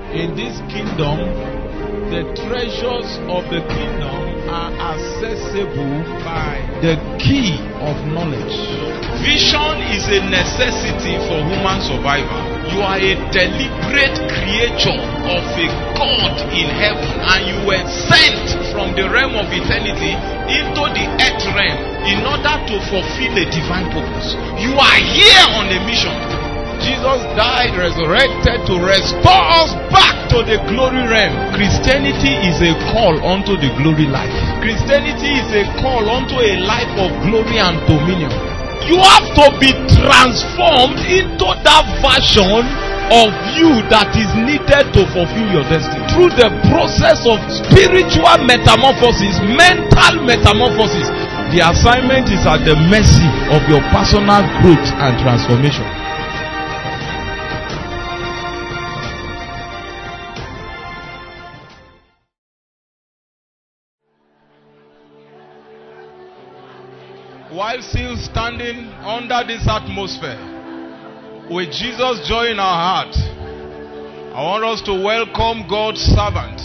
In this kingdom, the treasures of the kingdom are accessible by the key of knowledge. Vision is a necessity for human survival. You are a deliberate creature of a God in heaven, and you were sent from the realm of eternity into the earth realm in order to fulfill a divine purpose. You are here on a mission. Jesus died, resurrected to restore us back to the glory realm. Christianity is a call unto the glory life. Christianity is a call unto a life of glory and dominion. You have to be transformed into that version of you that is needed to fulfill your destiny. Through the process of spiritual metamorphosis, mental metamorphosis. The assignment is at the mercy of your personal growth and transformation. While still standing under this atmosphere, with Jesus' joy in our heart, I want us to welcome God's servant.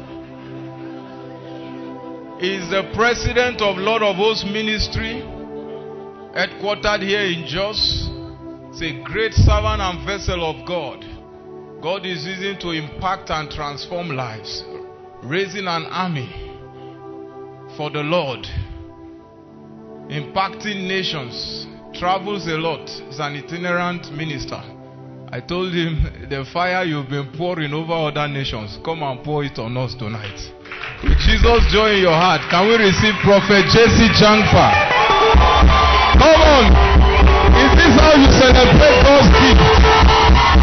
He is the president of Lord of Hosts Ministry, headquartered here in Jos. He's a great servant and vessel of God. God is using to impact and transform lives, raising an army for the Lord, impacting nations, travels a lot. He's an itinerant minister. I told him, the fire you've been pouring over other nations, come and pour it on us tonight. With Jesus' joy in your heart, can we receive Prophet Jesse Jangfa? Come on! Is this how you celebrate God's gift?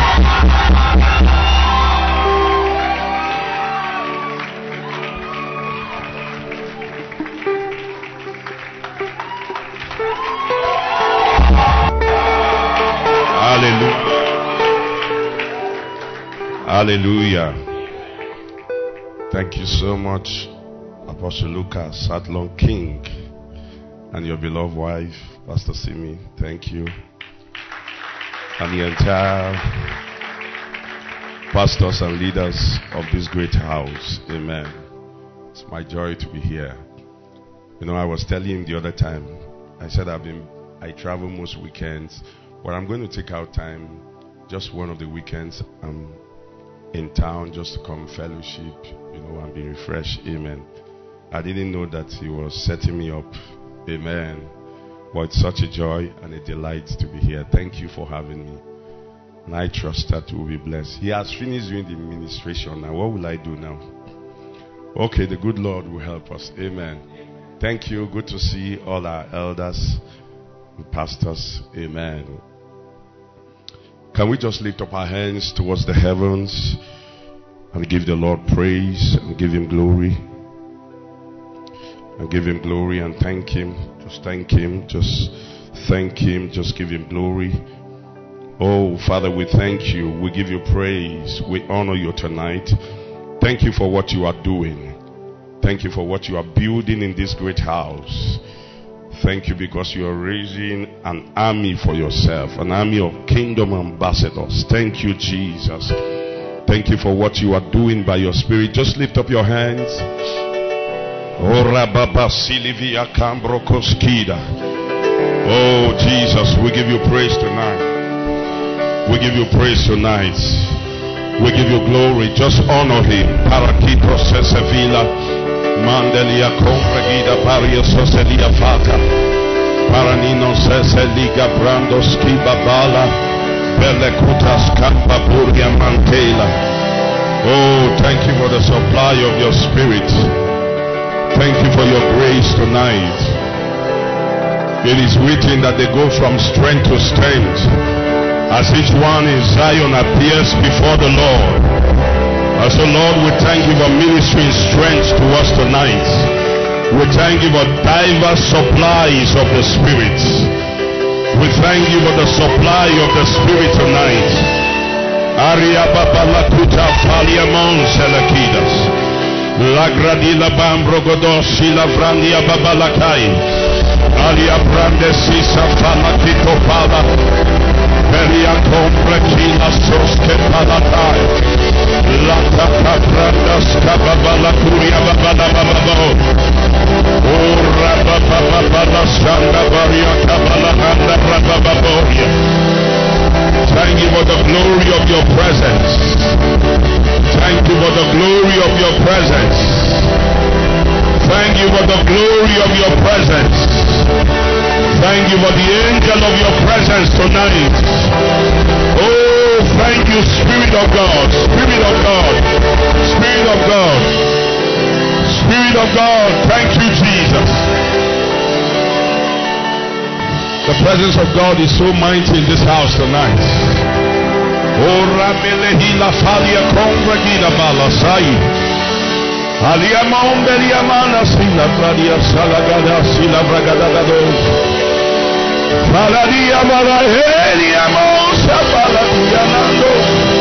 Hallelujah. Thank you so much, Apostle Lucas Adlon King, and your beloved wife, Pastor Simi. Thank you. And the entire pastors and leaders of this great house. Amen. It's my joy to be here. You know, I was telling him the other time, I said I travel most weekends, but I'm going to take out time, just one of the weekends, in town just to come fellowship, you know, and be refreshed. Amen. I didn't know that he was setting me up. Amen. But it's such a joy and a delight to be here. Thank you for having me. And I trust that we'll be blessed. He has finished doing the ministration. Now, what will I do now? Okay, the good Lord will help us. Amen. Thank you. Good to see all our elders and pastors. Amen. Can we just lift up our hands towards the heavens and give the Lord praise and give him glory? And give him glory and thank him. Just thank him. Just thank him. Just give him glory. Oh, Father, we thank you. We give you praise. We honor you tonight. Thank you for what you are doing. Thank you for what you are building in this great house. Thank you because you are raising an army for yourself, an army of kingdom ambassadors. Thank you, Jesus. Thank you for what you are doing by your spirit. Just lift up your hands. Oh, Jesus, we give you praise tonight. We give you praise tonight. We give you glory. Just honor him. Parakitos Sevilla. Mandelia compregida paria soselia fata. Paranino seseliga brando skiba bala. Belle kutas campa burgia mantela. Oh, thank you for the supply of your spirit. Thank you for your grace tonight. It is written that they go from strength to strength, as each one in Zion appears before the Lord. And so, Lord, we thank you for ministering strength to us tonight. We thank you for diverse supplies of the Spirit. We thank you for the supply of the Spirit tonight. Aria babalakuta faliamon selakidas. La gradila bambrogodosi la vrandia babalakai. Alia brande sisa falakito pala. Peria compre kila soske palatai. La glory of your presence. Thank you for the glory of your presence. Thank you for the glory of your presence. Thank you for the angel of your presence tonight. Oh, thank you, Spirit of God. Spirit of God. Spirit of God. Spirit of God. Thank you, Jesus. The presence of God is so mighty in this house tonight. Oh, Ramelehila Falia Congragida Balasai. Aliamon Beliamana Sila Pradia Salagada Sila Bragadagados. Maladia Malaeliamon Sapaladianando.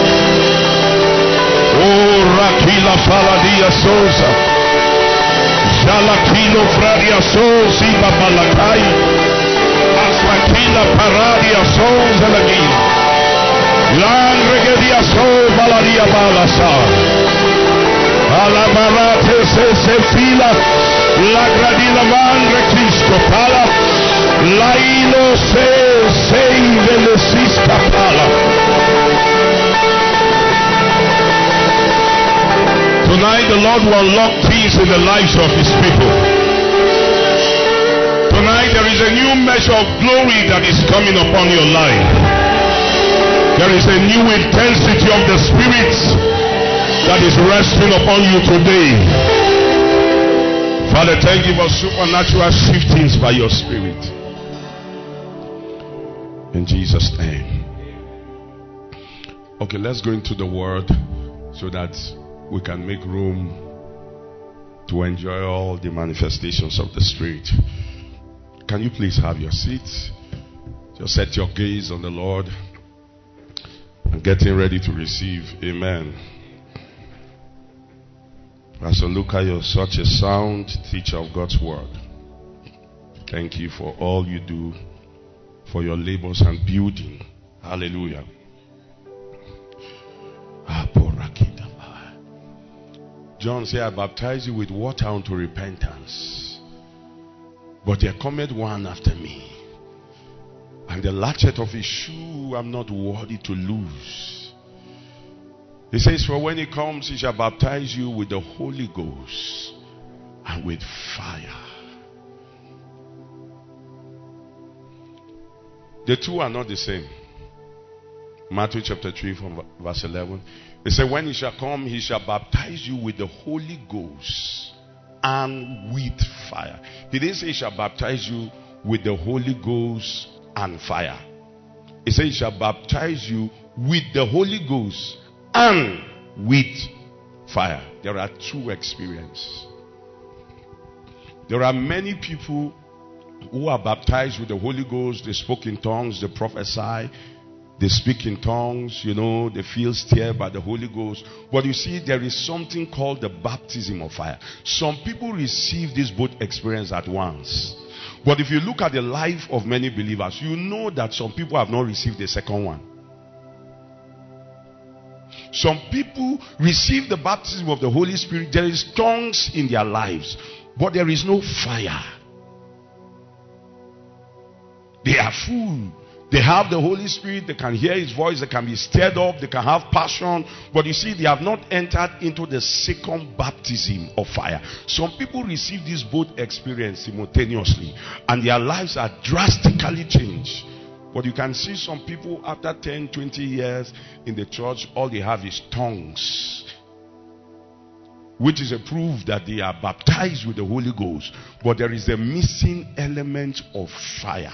Oh, Rakila Faladia Sosa. Jalakino Fradia Sosi Babalakai. Asrakila Paradia Sosa Lagina. Langregedia So Baladia Balasa. Alabarate se fila la gradina mangre Cristo pala lailo se velesista pala. Tonight the Lord will unlock things in the lives of his people. Tonight there is a new measure of glory that is coming upon your life. There is a new intensity of the Spirit that is resting upon you today. Father, thank you for supernatural shiftings by your Spirit. In Jesus' name. Okay, let's go into the Word so that we can make room to enjoy all the manifestations of the Spirit. Can you please have your seats? Just set your gaze on the Lord and getting ready to receive. Amen. Pastor Luca, you're such a sound teacher of God's word. Thank you for all you do, for your labors and building. Hallelujah. John said, I baptize you with water unto repentance. But there cometh one after me, and the latchet of his shoe I'm not worthy to loose. He says, for when he comes, he shall baptize you with the Holy Ghost and with fire. The two are not the same. Matthew chapter 3 from verse 11. He said, when he shall come, he shall baptize you with the Holy Ghost and with fire. He didn't say he shall baptize you with the Holy Ghost and fire. He said he shall baptize you with the Holy Ghost and with fire. There are two experiences. There are many people who are baptized with the Holy Ghost. They spoke in tongues, they prophesy, they speak in tongues, they feel stirred by the Holy Ghost. But you see, there is something called the baptism of fire. Some people receive this both experience at once. But if you look at the life of many believers, you know that some people have not received the second one. Some people receive the baptism of the Holy Spirit. There is tongues in their lives, but there is no fire. They are full. They have the Holy Spirit. They can hear his voice. They can be stirred up. They can have passion. But you see, they have not entered into the second baptism of fire. Some people receive this both experience simultaneously, and their lives are drastically changed. But you can see some people after 10, 20 years in the church, all they have is tongues, which is a proof that they are baptized with the Holy Ghost. But there is a missing element of fire.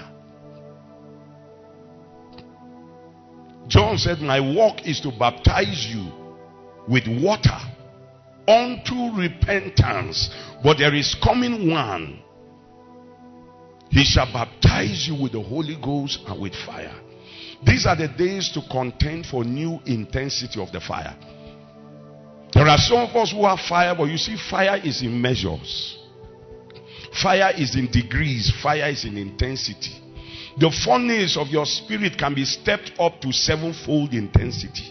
John said, my work is to baptize you with water unto repentance. But there is coming one. He shall baptize you with the Holy Ghost and with fire. These are the days to contend for new intensity of the fire. There are some of us who have fire, but you see, fire is in measures. Fire is in degrees. Fire is in intensity. The furnace of your spirit can be stepped up to 7-fold intensity.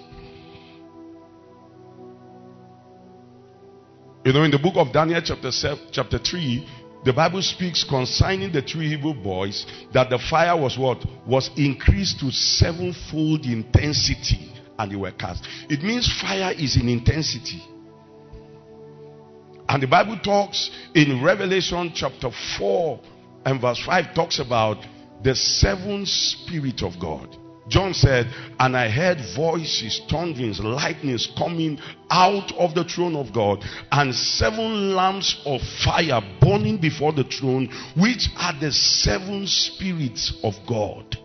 In the book of Daniel chapter 3, the Bible speaks concerning the 3 Hebrew boys that the fire was what? Was increased to 7-fold intensity and they were cast. It means fire is in intensity. And the Bible talks in Revelation chapter 4 and verse 5 talks about the seven Spirit of God. John said, and I heard voices, thunderings, lightnings coming out of the throne of God, and 7 lamps of fire burning before the throne, which are the 7 spirits of God.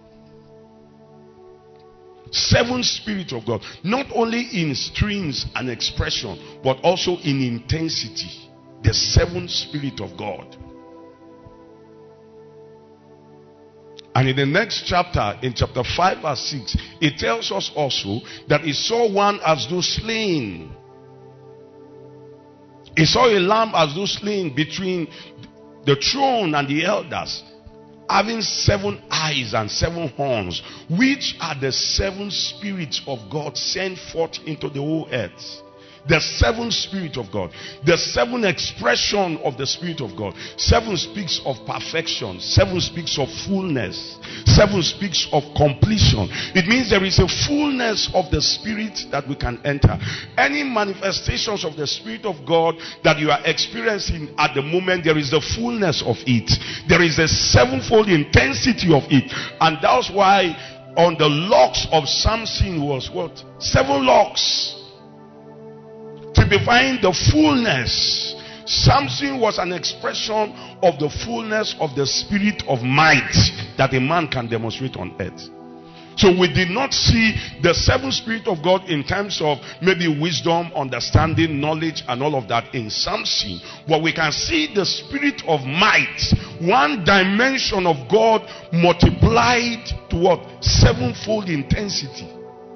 7 Spirit of God, not only in strings and expression, but also in intensity. The 7 Spirit of God. And in the next chapter, in chapter 5 verse 6, it tells us also that he saw one as though slain. He saw a lamb as though slain between the throne and the elders, having 7 eyes and 7 horns, which are the 7 spirits of God sent forth into the whole earth. The 7 Spirit of God. The 7 expression of the Spirit of God. 7 speaks of perfection. 7 speaks of fullness. 7 speaks of completion. It means there is a fullness of the Spirit that we can enter. Any manifestations of the Spirit of God that you are experiencing at the moment, there is the fullness of it. There is a 7-fold intensity of it. And that's why on the locks of Samson was what? 7 locks. Typifying the fullness. Samson was an expression of the fullness of the spirit of might that a man can demonstrate on earth. So we did not see the 7 Spirit of God in terms of maybe wisdom, understanding, knowledge and all of that in Samson. But we can see the spirit of might, one dimension of God multiplied to what? 7-fold intensity.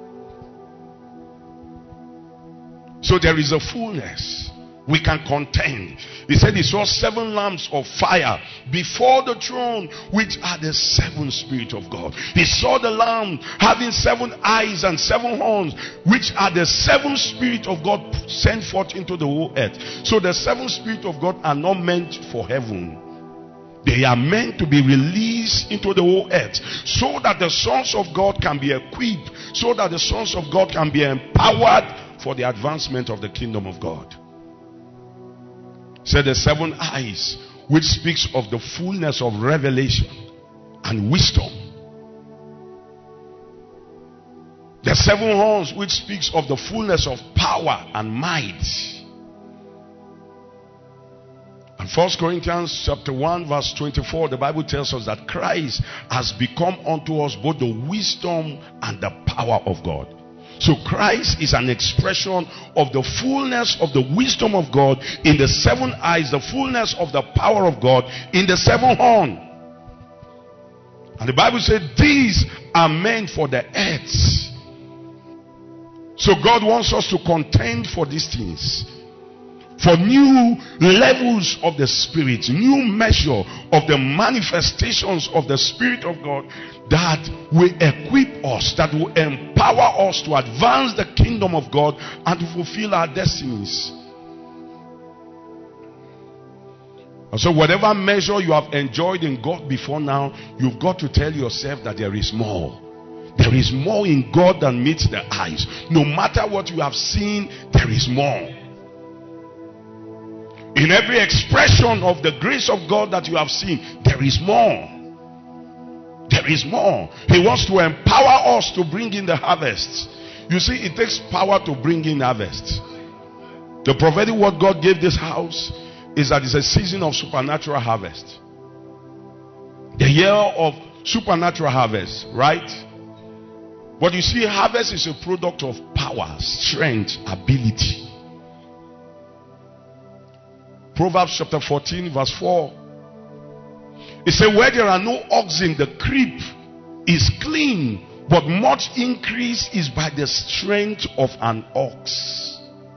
So there is a fullness. We can contend. He said he saw 7 lamps of fire before the throne, which are the 7 Spirit of God. He saw the lamb having 7 eyes and 7 horns, which are the 7 Spirit of God sent forth into the whole earth. So the 7 Spirit of God are not meant for heaven. They are meant to be released into the whole earth, so that the sons of God can be equipped, so that the sons of God can be empowered for the advancement of the kingdom of God. Said the 7 eyes, which speaks of the fullness of revelation and wisdom. The 7 horns, which speaks of the fullness of power and might. And 1 Corinthians chapter 1 verse 24, the Bible tells us that Christ has become unto us both the wisdom and the power of God. So Christ is an expression of the fullness of the wisdom of God in the 7 eyes, the fullness of the power of God in the 7 horns. And the Bible said these are meant for the earth. So God wants us to contend for these things. For new levels of the Spirit, new measure of the manifestations of the Spirit of God that will equip us, that will empower us to advance the kingdom of God and to fulfill our destinies. And so whatever measure you have enjoyed in God before now, you've got to tell yourself that there is more. There is more in God than meets the eyes. No matter what you have seen, there is more. In every expression of the grace of God that you have seen, there is more. There is more. He wants to empower us to bring in the harvest. You see, it takes power to bring in harvest. The prophetic word God gave this house is that it's a season of supernatural harvest. The year of supernatural harvest, right? But you see, harvest is a product of power, strength, ability. Proverbs chapter 14 verse 4. It says, where there are no oxen, the creep is clean, but much increase is by the strength of an ox.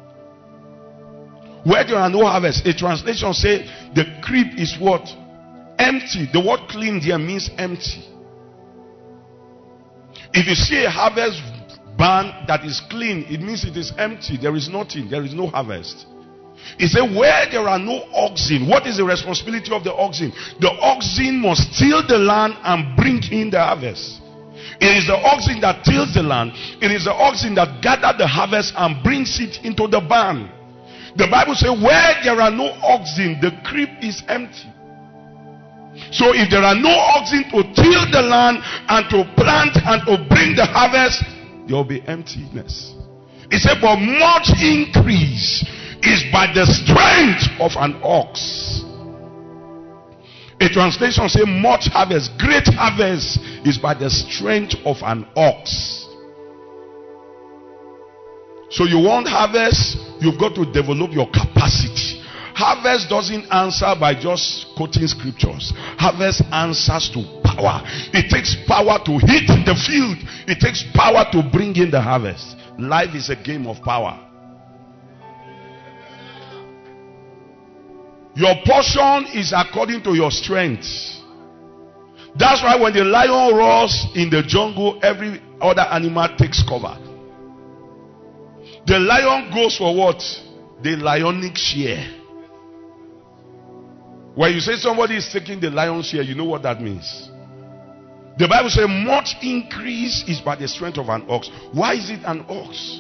Where there are no harvest, a translation says the creep is what? Empty. The word clean there means empty. If you see a harvest barn that is clean, it means it is empty. There is nothing. There is no harvest. He said, where there are no oxen, what is the responsibility of the oxen? The oxen must till the land and bring in the harvest. It is the oxen that tills the land. It is the oxen that gather the harvest and brings it into the barn. The Bible says where there are no oxen, the crib is empty. So if there are no oxen to till the land and to plant and to bring the harvest, there will be emptiness. It said, but much increase is by the strength of an ox. A translation says much harvest, great harvest is by the strength of an ox. So you want harvest, you've got to develop your capacity. Harvest doesn't answer by just quoting scriptures. Harvest answers to power. It takes power to hit the field. It takes power to bring in the harvest. Life is a game of power. Your portion is according to your strength. That's why when the lion roars in the jungle, every other animal takes cover. The lion goes for what? The lionic share. When you say somebody is taking the lion's share, you know what that means. The Bible says much increase is by the strength of an ox. Why is it an ox?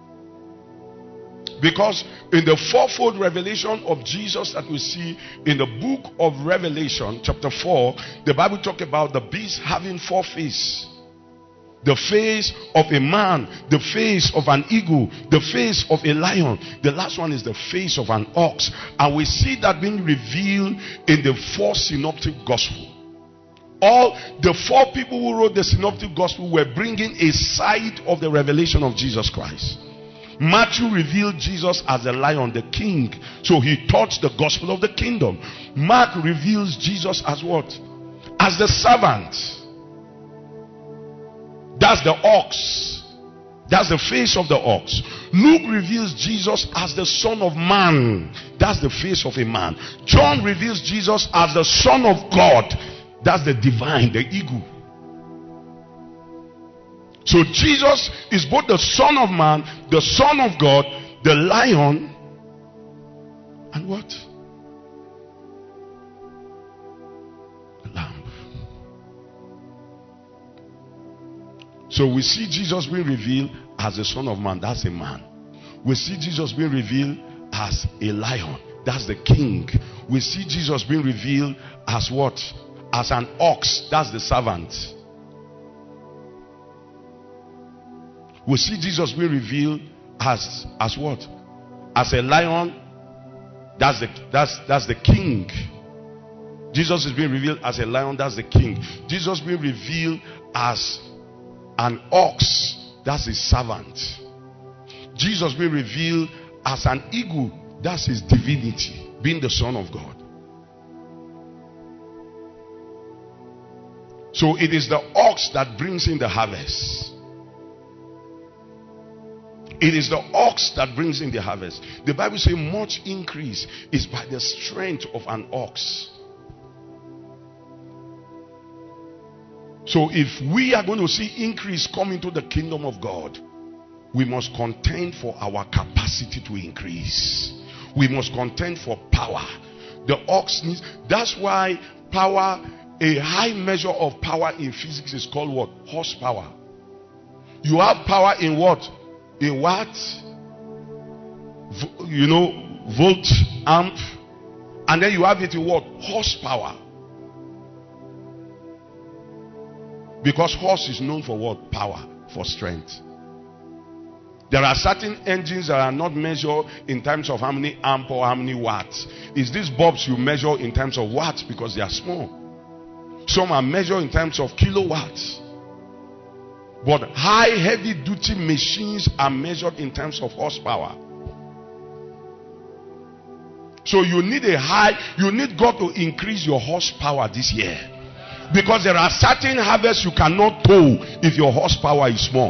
Because in the fourfold revelation of Jesus that we see in the book of Revelation chapter 4, the Bible talks about the beast having 4 faces. The face of a man, the face of an eagle, the face of a lion. The last one is the face of an ox. And we see that being revealed in the 4 synoptic gospels. All the 4 people who wrote the synoptic gospel were bringing a side of the revelation of Jesus Christ. Matthew revealed Jesus as the lion, the king. So he taught the gospel of the kingdom. Mark reveals Jesus as what? As the servant. That's the ox. That's the face of the ox. Luke reveals Jesus as the Son of Man. That's the face of a man. John reveals Jesus as the Son of God. That's the divine, the eagle. So Jesus is both the Son of Man, the Son of God, the lion, and what? The lamb. So we see Jesus being revealed as the Son of Man. That's a man. We see Jesus being revealed as a lion. That's the king. We see Jesus being revealed as what? As an ox. That's the servant. We see Jesus being revealed as what? As a lion. That's the king. Jesus is being revealed as a lion. That's the king. Jesus being revealed as an ox. That's his servant. Jesus being revealed as an eagle. That's his divinity, being the Son of God. So it is the ox that brings in the harvest. It is the ox that brings in the harvest. The Bible says much increase is by the strength of an ox. So if we are going to see increase come into the kingdom of God, we must contend for our capacity to increase. We must contend for power. The ox needs, that's why power, a high measure of power in physics is called what? Horsepower. You have power in what? In watts, volt, amp, and then you have it in what? Horsepower. Because horse is known for what? Power, for strength. There are certain engines that are not measured in terms of how many amp or how many watts. It's these bulbs you measure in terms of watts because they are small. Some are measured in terms of kilowatts. But high heavy duty machines are measured in terms of horsepower. So you need God to increase your horsepower this year. Because there are certain harvests you cannot tow if your horsepower is small.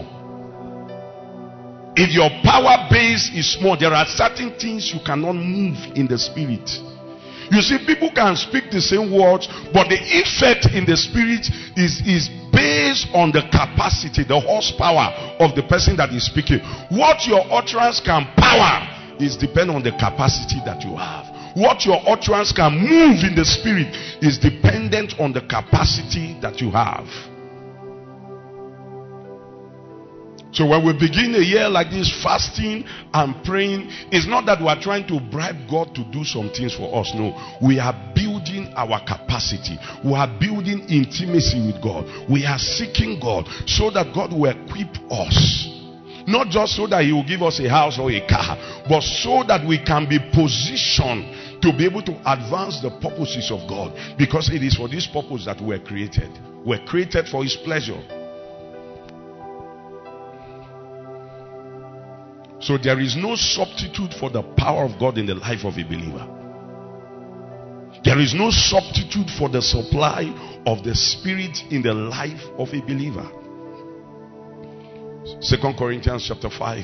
If your power base is small, there are certain things you cannot move in the spirit. You see, people can speak the same words, but the effect in the spirit is based on the capacity, the horsepower of the person that is speaking. What your utterance can power is depend on the capacity that you have. What your utterance can move in the spirit is dependent on the capacity that you have. So when we begin a year like this, fasting and praying, it's not that we are trying to bribe God to do some things for us. No, we are building our capacity. We are building intimacy with God. We are seeking God so that God will equip us. Not just so that He will give us a house or a car, but so that we can be positioned to be able to advance the purposes of God. Because it is for this purpose that we were created. We were created for His pleasure. So there is no substitute for the power of God in the life of a believer. There is no substitute for the supply of the Spirit in the life of a believer. 2 Corinthians chapter 5.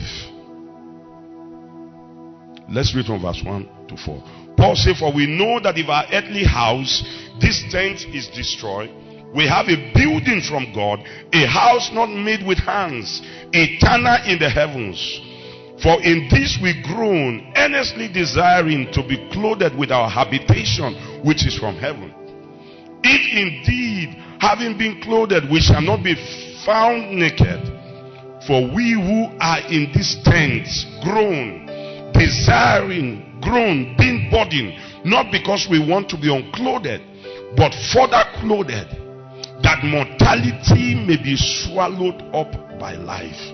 Let's read from verse 1 to 4. Paul said, for we know that if our earthly house, this tent, is destroyed, we have a building from God, a house not made with hands, eternal in the heavens. For in this we groan, earnestly desiring to be clothed with our habitation, which is from heaven. If indeed, having been clothed, we shall not be found naked. For we who are in this tent groan, desiring, groan, being burdened, not because we want to be unclothed, but further clothed, that mortality may be swallowed up by life.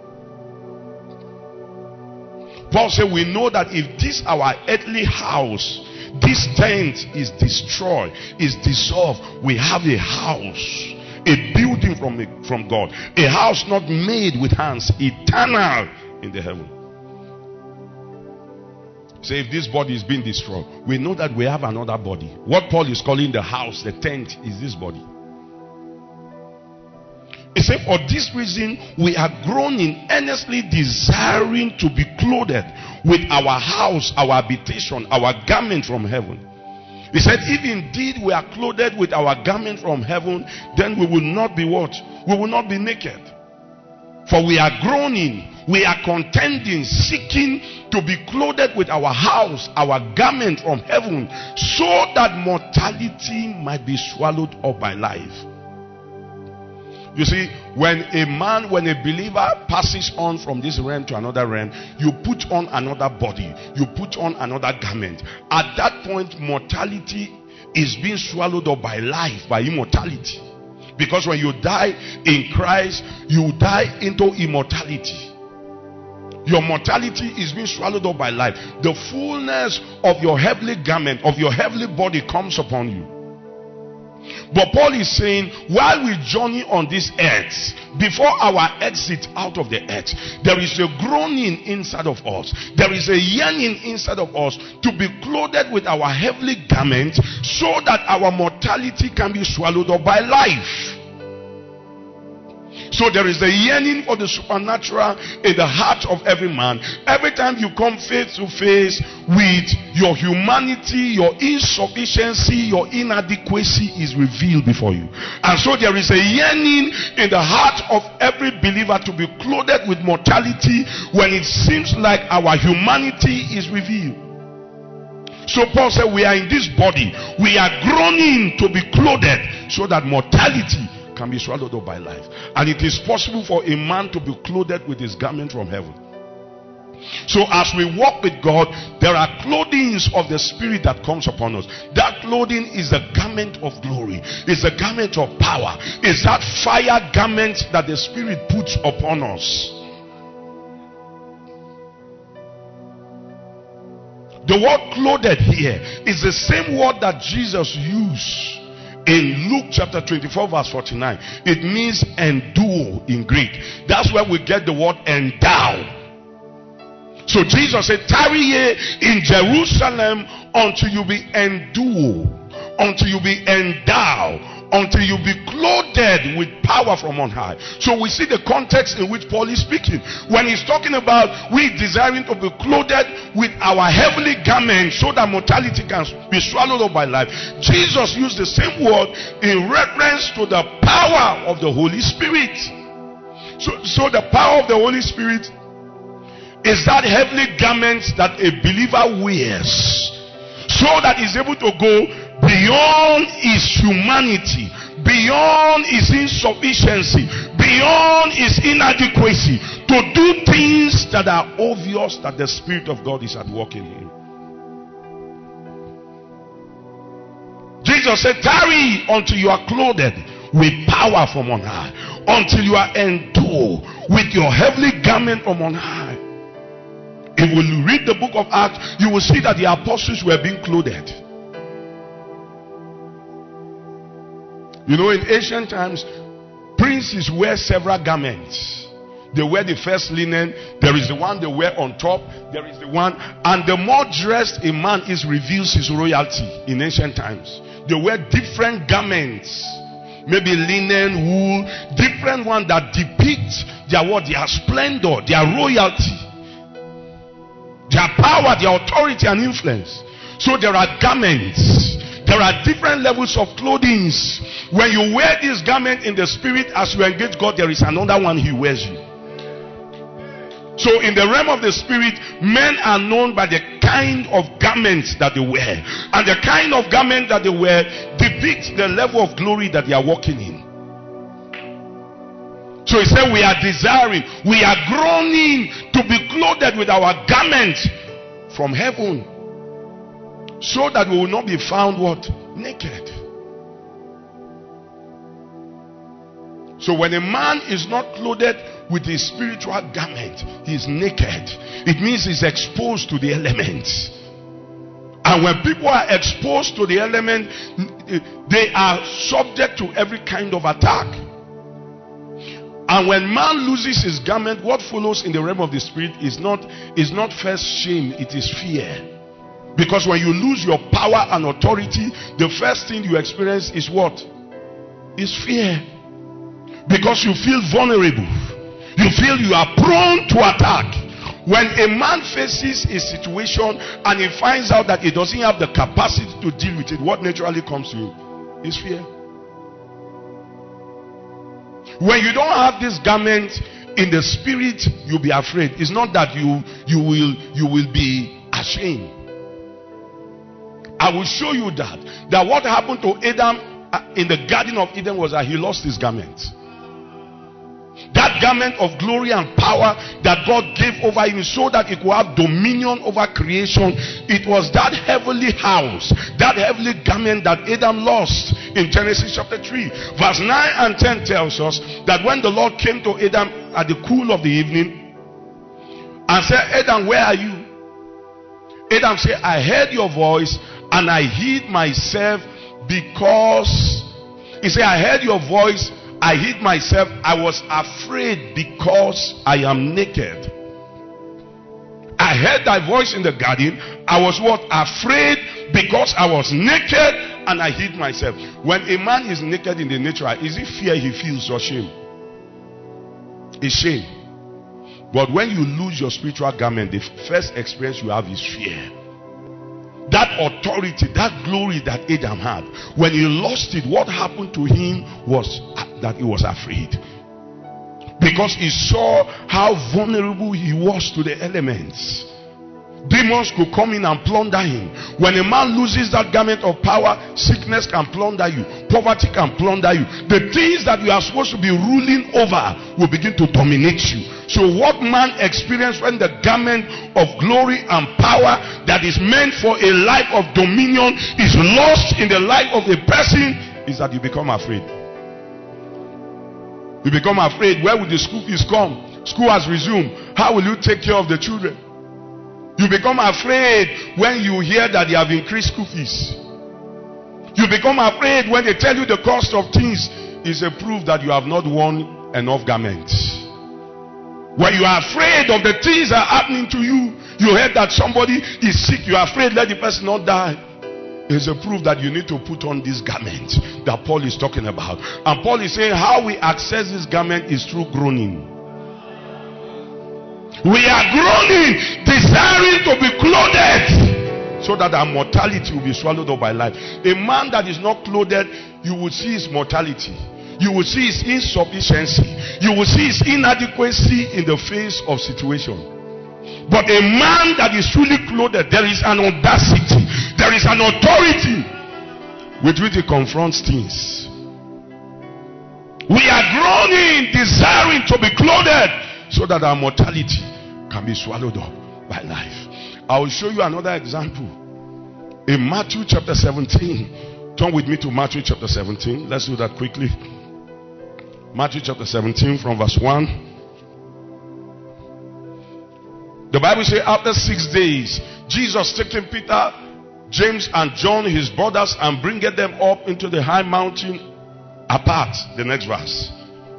Paul said, we know that if this our earthly house, this tent, is destroyed, is dissolved, we have a house, a building from God, a house not made with hands, eternal in the heaven. So if this body is being destroyed, we know that we have another body. What Paul is calling the house, the tent, is this body. He said, for this reason we are groaning, earnestly desiring to be clothed with our house, our habitation, our garment from heaven. He said, if indeed we are clothed with our garment from heaven, then we will not be what? We will not be naked. For we are groaning, we are contending, seeking to be clothed with our house, our garment from heaven, so that mortality might be swallowed up by life. You see, when a believer passes on from this realm to another realm, you put on another body, you put on another garment. At that point, mortality is being swallowed up by life, by immortality. Because when you die in Christ, you die into immortality. Your mortality is being swallowed up by life. The fullness of your heavenly garment, of your heavenly body, comes upon you. But Paul is saying, while we journey on this earth, before our exit out of the earth, there is a groaning inside of us. There is a yearning inside of us to be clothed with our heavenly garment, so that our mortality can be swallowed up by life. So there is a yearning for the supernatural in the heart of every man. Every time you come face to face with your humanity, your insufficiency, your inadequacy is revealed before you. And so there is a yearning in the heart of every believer to be clothed with mortality when it seems like our humanity is revealed. So Paul said, we are in this body, we are groaning to be clothed so that mortality can be swallowed up by life. And it is possible for a man to be clothed with his garment from heaven. So as we walk with God, there are clothings of the Spirit that comes upon us. That clothing is the garment of glory, is the garment of power, is that fire garment that the Spirit puts upon us. The word clothed here is the same word that Jesus used in Luke chapter 24 verse 49. It means endure in Greek. That's where we get the word endow. So Jesus said, tarry ye in Jerusalem until you be endued, until you be endowed, until you be clothed with power from on high. So we see the context in which Paul is speaking. When he's talking about we desiring to be clothed with our heavenly garment so that mortality can be swallowed up by life, Jesus used the same word in reference to the power of the Holy Spirit. So the power of the Holy Spirit is that heavenly garment that a believer wears, so that he's able to go beyond his humanity, beyond his insufficiency, beyond his inadequacy to do things that are obvious that the Spirit of God is at work in him. Jesus said, tarry until you are clothed with power from on high, until you are endued with your heavenly garment from on high. If you read the book of Acts, you will see that the apostles were being clothed. You know, in ancient times, princes wear several garments. They wear the first linen. There is the one they wear on top. There is the one, and the more dressed a man is, reveals his royalty. In ancient times, they wear different garments, maybe linen, wool, different ones that depict their splendor, their royalty, their power, their authority and influence. So there are garments. There are different levels of clothing. When you wear this garment in the spirit, as you engage God, there is another one he wears you. So in the realm of the spirit, men are known by the kind of garments that they wear. And the kind of garment that they wear depicts the level of glory that they are walking in. So he said, we are desiring, we are groaning to be clothed with our garments from heaven, so that we will not be found what? Naked. So when a man is not clothed with his spiritual garment, he is naked. It means he's exposed to the elements. And when people are exposed to the element, they are subject to every kind of attack. And when man loses his garment, what follows in the realm of the spirit is not first shame, it is fear. Because when you lose your power and authority, the first thing you experience is what? Is fear. Because you feel vulnerable. You feel you are prone to attack. When a man faces a situation and he finds out that he doesn't have the capacity to deal with it, what naturally comes to him is fear. When you don't have this garment in the spirit, you'll be afraid. It's not that you will be ashamed. I will show you that what happened to Adam in the Garden of Eden was that he lost his garment. That garment of glory and power that God gave over him so that he could have dominion over creation. It was that heavenly house, that heavenly garment that Adam lost in Genesis chapter 3. Verse 9 and 10 tells us that when the Lord came to Adam at the cool of the evening and said, Adam, where are you? Adam said, I heard your voice and I hid myself because, he said, I heard your voice, I hid myself, I was afraid because I am naked. I heard thy voice in the garden, I was what? Afraid because I was naked and I hid myself. When a man is naked in the natural, is it fear he feels or shame? It's shame. But when you lose your spiritual garment, the first experience you have is fear. That authority, that glory that Adam had, when he lost it, what happened to him was that he was afraid. Because he saw how vulnerable he was to the elements. Demons could come in and plunder him. When a man loses that garment of power, sickness can plunder you, poverty can plunder you. The things that you are supposed to be ruling over will begin to dominate you. So what man experienced when the garment of glory and power that is meant for a life of dominion is lost in the life of a person is that you become afraid. You become afraid. Where will the school fees come? School has resumed. How will you take care of the children? You become afraid when you hear that they have increased school fees. You become afraid when they tell you the cost of things is a proof that you have not worn enough garments. When you are afraid of the things that are happening to you, you heard that somebody is sick, you are afraid let the person not die. It's a proof that you need to put on this garment that Paul is talking about. And Paul is saying how we access this garment is through groaning. We are groaning, desiring to be clothed, so that our mortality will be swallowed up by life. A man that is not clothed, you will see his mortality. You will see his insufficiency. You will see his inadequacy in the face of situation. But a man that is truly clothed, there is an audacity, there is an authority with which he confronts things. We are groaning, desiring to be clothed, so that our mortality can be swallowed up by life. I will show you another example. In Matthew chapter 17. Turn with me to Matthew chapter 17. Let's do that quickly. Matthew chapter 17 from verse 1. The Bible says, after 6 days, Jesus taking Peter, James and John, his brothers, and bringing them up into the high mountain apart. The next verse.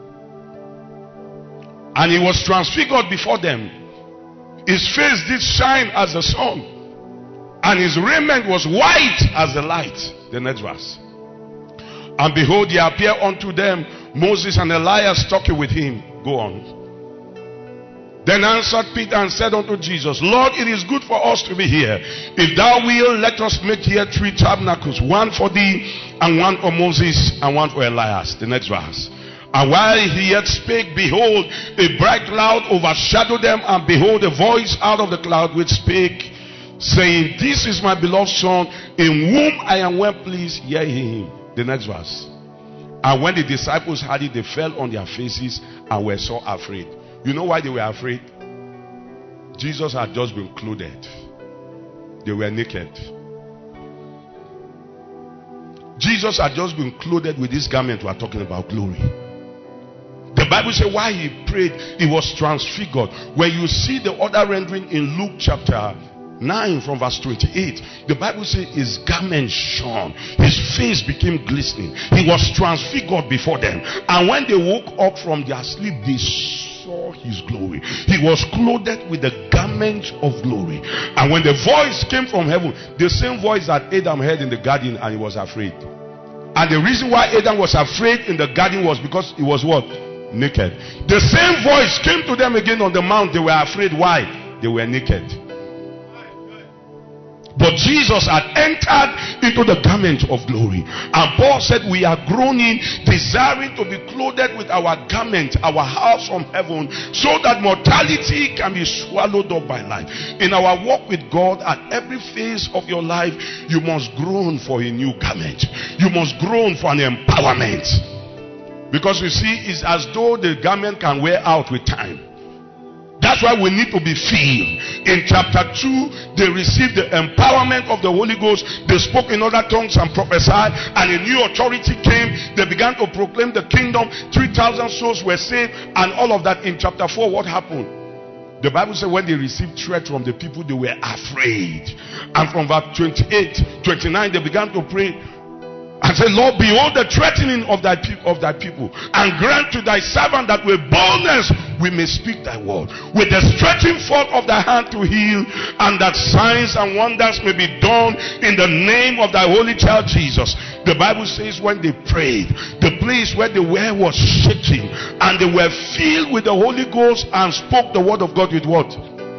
And he was transfigured before them. His face did shine as the sun, and his raiment was white as the light. The next verse. And behold, there appeared unto them Moses and Elias talking with him. Go on. Then answered Peter and said unto Jesus, Lord, it is good for us to be here. If thou wilt, let us make here 3 tabernacles, one for thee, and one for Moses, and one for Elias. The next verse. And while he yet spake, behold, a bright cloud overshadowed them, and behold, a voice out of the cloud which spake, saying, This is my beloved Son, in whom I am well pleased, hear him. The next verse. And when the disciples heard it, they fell on their faces and were so afraid. You know why they were afraid? Jesus had just been clothed. They were naked. Jesus had just been clothed with this garment we are talking about, glory. The Bible says while he prayed, he was transfigured. When you see the other rendering in Luke chapter 9 from verse 28, the Bible says his garment shone, his face became glistening. He was transfigured before them. And when they woke up from their sleep, they saw his glory. He was clothed with the garment of glory. And when the voice came from heaven, the same voice that Adam heard in the garden, and he was afraid. And the reason why Adam was afraid in the garden was because he was what? Naked. The same voice came to them again on the mount. They were afraid. Why? They were naked. But Jesus had entered into the garment of glory. And Paul said, we are groaning, desiring to be clothed with our garment, our house from heaven, so that mortality can be swallowed up by life. In our walk with God, at every phase of your life, you must groan for a new garment. You must groan for an empowerment. Because you see, it's as though the garment can wear out with time. That's why we need to be filled. In chapter 2, they received the empowerment of the Holy Ghost. They spoke in other tongues and prophesied, and a new authority came. They began to proclaim the kingdom. 3,000 souls were saved, and all of that. In chapter 4, what happened? The Bible said when they received threat from the people, they were afraid. And from verse 28, 29, they began to pray and say, Lord, behold the threatening of thy people, and grant to thy servant that with boldness we may speak thy word, with the stretching forth of thy hand to heal, and that signs and wonders may be done in the name of thy holy child Jesus. The Bible says when they prayed, the place where they were was shaking, and they were filled with the Holy Ghost and spoke the word of God with what?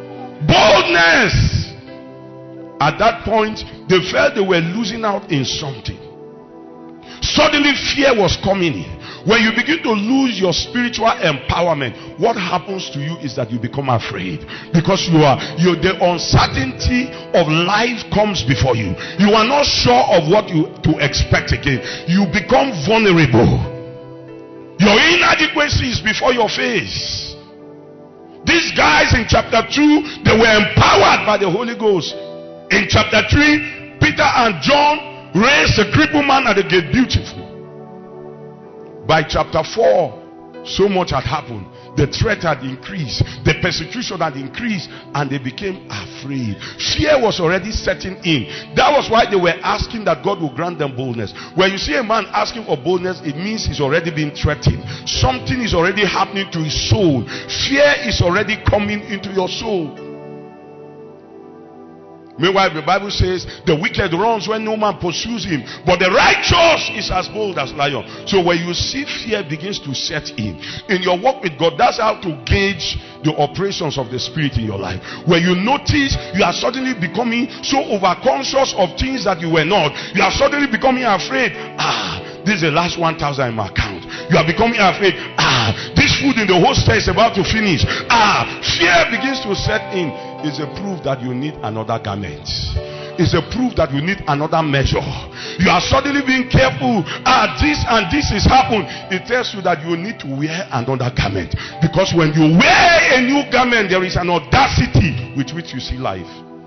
Boldness. At that point, they felt they were losing out in something. Suddenly fear was coming in. When you begin to lose your spiritual empowerment, what happens to you is that you become afraid. Because the uncertainty of life comes before you. You are not sure of what to expect again. You become vulnerable. Your inadequacy is before your face. These guys in chapter 2, they were empowered by the Holy Ghost. In chapter 3, Peter and John raised a crippled man at the gate, beautiful. By chapter 4, so much had happened. The threat had increased, the persecution had increased, and they became afraid. Fear was already setting in. That was why they were asking that God will grant them boldness. When you see a man asking for boldness, it means he's already been threatened. Something is already happening to his soul. Fear is already coming into your soul. Meanwhile, the Bible says the wicked runs when no man pursues him, but the righteous is as bold as lion. So when you see fear begins to set in your walk with God, that's how to gauge the operations of the Spirit in your life. When you notice you are suddenly becoming so overconscious of things that you were not, you are suddenly becoming afraid. This is the last 1,000 in my account. You are becoming afraid. This food in the hostel is about to finish. Fear begins to set in. It's a proof that you need another garment. It's a proof that you need another measure. you are suddenly being careful. This and this is happened. It tells you that you need to wear another garment. Because when you wear a new garment, there is an audacity with which you see life.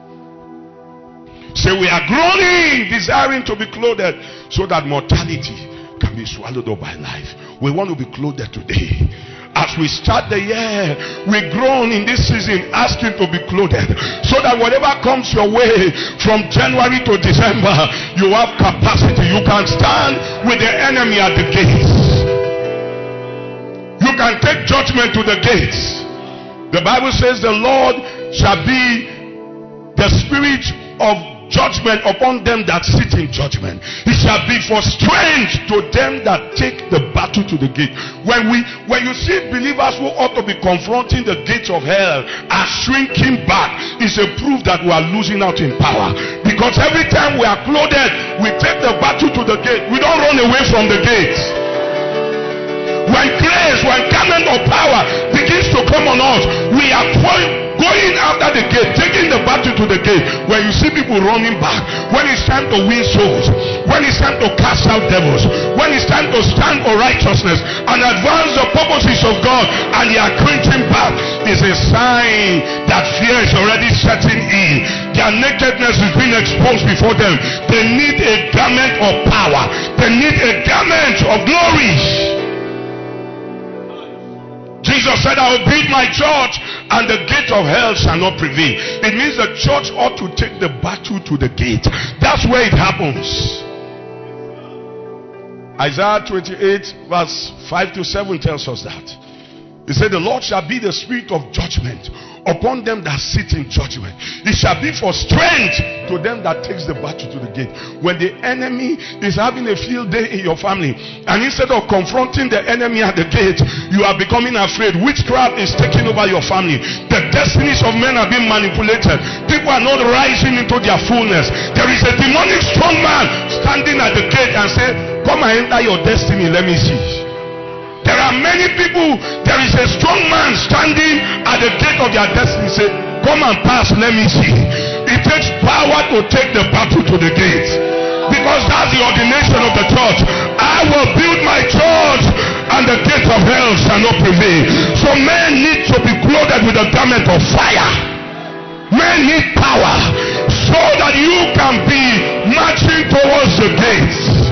Say, we are groaning, desiring to be clothed, so that mortality can be swallowed up by life. We want to be clothed today. As we start the year, we groan in this season, asking to be clothed, so that whatever comes your way from January to December, you have capacity. You can stand with the enemy at the gates. You can take judgment to the gates. The Bible says the Lord shall be the spirit of judgment upon them that sit in judgment. He shall be for strength to them that take the battle to the gate. When you see believers who ought to be confronting the gates of hell are shrinking back, it's a proof that we are losing out in power. Because every time we are clothed, we take the battle to the gate. We don't run away from the gates. When grace, when garment of power begins to come on us, we are going after the gate, taking the battle to the gate. When you see people running back, when it's time to win souls, when it's time to cast out devils, when it's time to stand for righteousness and advance the purposes of God, and they are cringing back, is a sign that fear is already setting in. Their nakedness is being exposed before them. They need a garment of power. They need a garment of glory. Jesus said, I will build my church and the gate of hell shall not prevail. It means the church ought to take the battle to the gate. That's where it happens. Isaiah 28 verse 5 to 7 tells us that. He said, the Lord shall be the spirit of judgment upon them that sit in judgment. It shall be for strength to them that takes the battle to the gate. When the enemy is having a field day in your family, and instead of confronting the enemy at the gate, you are becoming afraid. Witchcraft is taking over your family. The destinies of men are being manipulated. People are not rising into their fullness. There is a demonic strong man standing at the gate and say, come and enter your destiny, let me see. There are many people, there is a strong man standing at the gate of their destiny. Say, come and pass, let me see. It takes power to take the battle to the gate. Because that's the ordination of the church. I will build my church and the gate of hell shall not prevail. So men need to be clothed with a garment of fire. Men need power so that you can be marching towards the gates.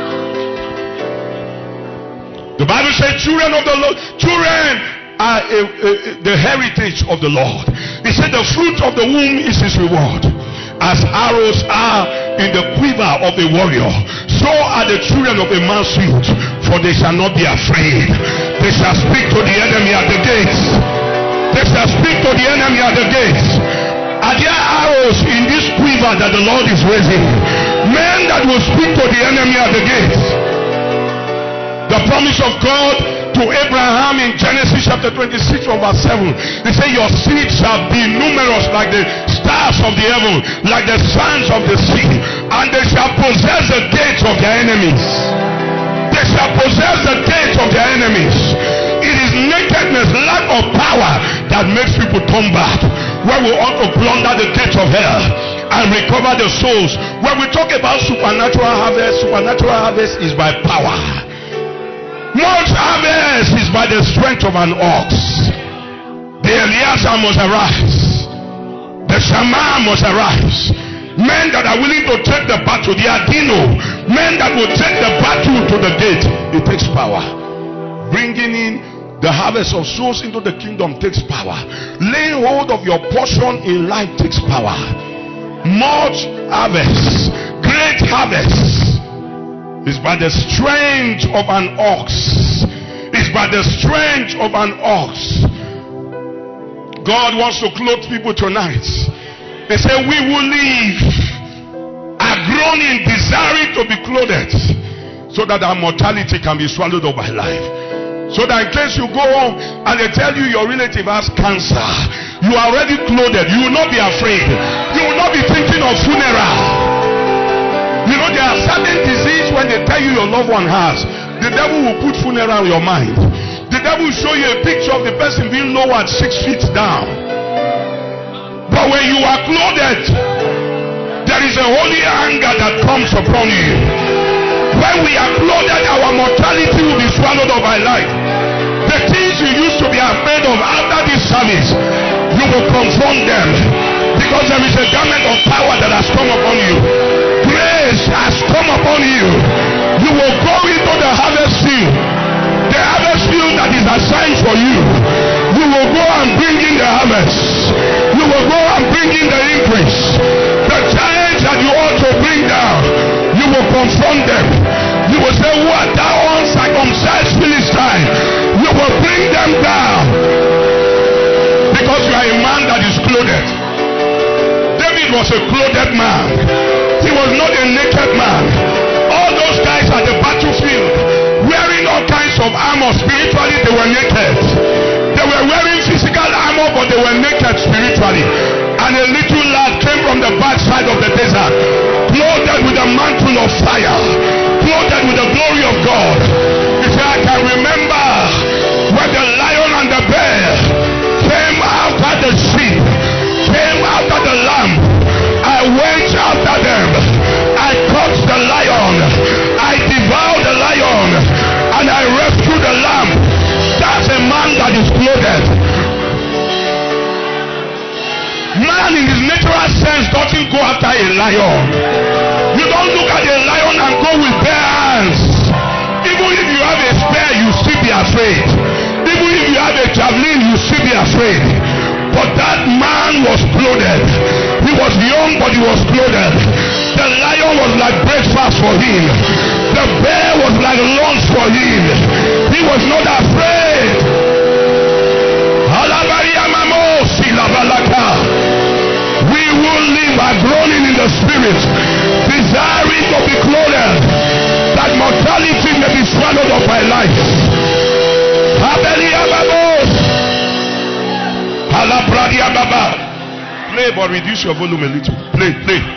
The Bible says children of the Lord, children are the heritage of the Lord. It said the fruit of the womb is his reward. As arrows are in the quiver of a warrior, so are the children of a man's youth, for they shall not be afraid. They shall speak to the enemy at the gates. They shall speak to the enemy at the gates. Are there arrows in this quiver that the Lord is raising? Men that will speak to the enemy at the gates. The promise of God to Abraham in Genesis chapter 26 from verse 7. He said, your seed shall be numerous like the stars of the heaven, like the sands of the sea, and they shall possess the gates of their enemies. They shall possess the gates of their enemies. It is nakedness, lack of power that makes people turn back. Where we ought to plunder the gates of hell and recover the souls. When we talk about supernatural harvest is by power. Much harvest is by the strength of an ox. The Eliezer must arise. The Shammah must arise. Men that are willing to take the battle, the Adino, men that will take the battle to the gate. It takes power. Bringing in the harvest of souls into the kingdom takes power. Laying hold of your portion in life takes power. Much harvest, great harvest, is by the strength of an ox. It's by the strength of an ox. God wants to clothe people tonight. They say we will live, are groaning, desiring to be clothed, so that our mortality can be swallowed up by life. So that in case you go home and they tell you your relative has cancer, you are already clothed. You will not be afraid. You will not be thinking of funeral. You know, there are certain diseases when they tell you your loved one has, the devil will put funeral in your mind. The devil will show you a picture of the person being lowered 6 feet down. But when you are clothed, there is a holy anger that comes upon you. When we are clothed, our mortality will be swallowed up by life. The things you used to be afraid of after this service, you will confront them, because there is a garment of power that has come upon you. Grace has come upon you. You will go into the harvest field. The harvest field that is assigned for you. You will go and bring in the harvest. You will go and bring in the increase. The giants that you ought to bring down, you will confront them. You will say, "Who art thou, uncircumcised Philistine?" You will bring them down, because you are a man that is clothed. David was a clothed man. He was not a naked man. All those guys at the battlefield, wearing all kinds of armor, spiritually they were naked. They were wearing physical armor, but they were naked spiritually. And a little lad came from the backside of the desert, clothed with a mantle of fire, clothed with the glory of God. He said, "I can remember when the lion and the bear came after the sheep, came after the lamb. I went after them. I caught the lion. I devoured the lion. And I rescued the lamb." That's a man that is clothed. Man in his natural sense doesn't go after a lion. You don't look at a lion and go with bare hands. Even if you have a spear, you still be afraid. Even if you have a javelin, you still be afraid. But that man was clothed. He was young, but he was clothed. The lion was like breakfast for him. The bear was like lunch for him. He was not afraid. We will live are groaning in the spirit, desiring to be clothed, that mortality may be swallowed up by life. Play, but reduce your volume a little. Play.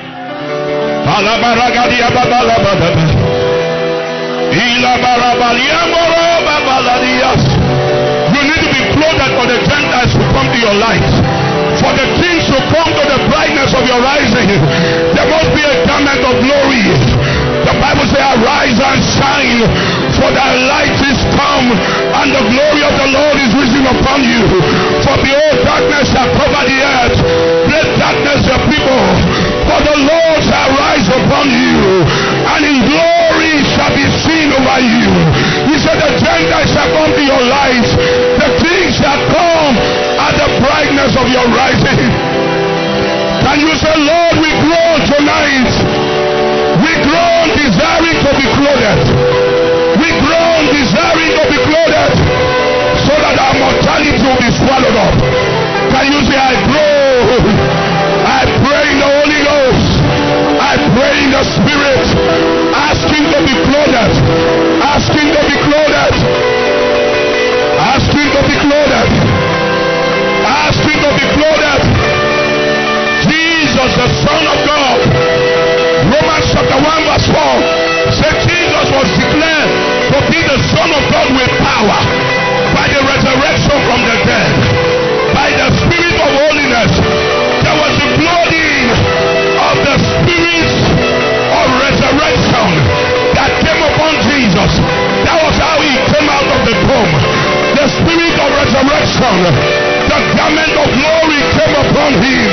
You need to be clothed for the Gentiles to come to your light. For the kings to come to the brightness of your rising, there must be a garment of glory. The Bible says, "Arise and shine, for thy light is come, and the glory of the Lord is risen upon you. For behold, darkness shall cover the earth, great darkness the people. For the Lord shall rise upon you, and his glory shall be seen over you." He said, "The Gentiles shall come to your light. The kings shall come at the brightness of your rising." Can you say, "Lord, we groan tonight. We groan desiring to be clothed. We groan desiring to be clothed, so that our mortality will be swallowed up." Can you say, "I groan. I pray in the Holy Ghost. I pray in the Spirit, asking to be clothed, asking to be clothed, asking to be clothed, asking to be clothed." Jesus, the Son of God. Romans chapter 1 verse 4 said Jesus was declared to be the Son of God with power by the resurrection from the dead, by the Spirit of holiness. There was the clothing of the Spirit of resurrection that came upon Jesus. That was how he came out of the tomb. The Spirit of resurrection, the garment of glory came upon him.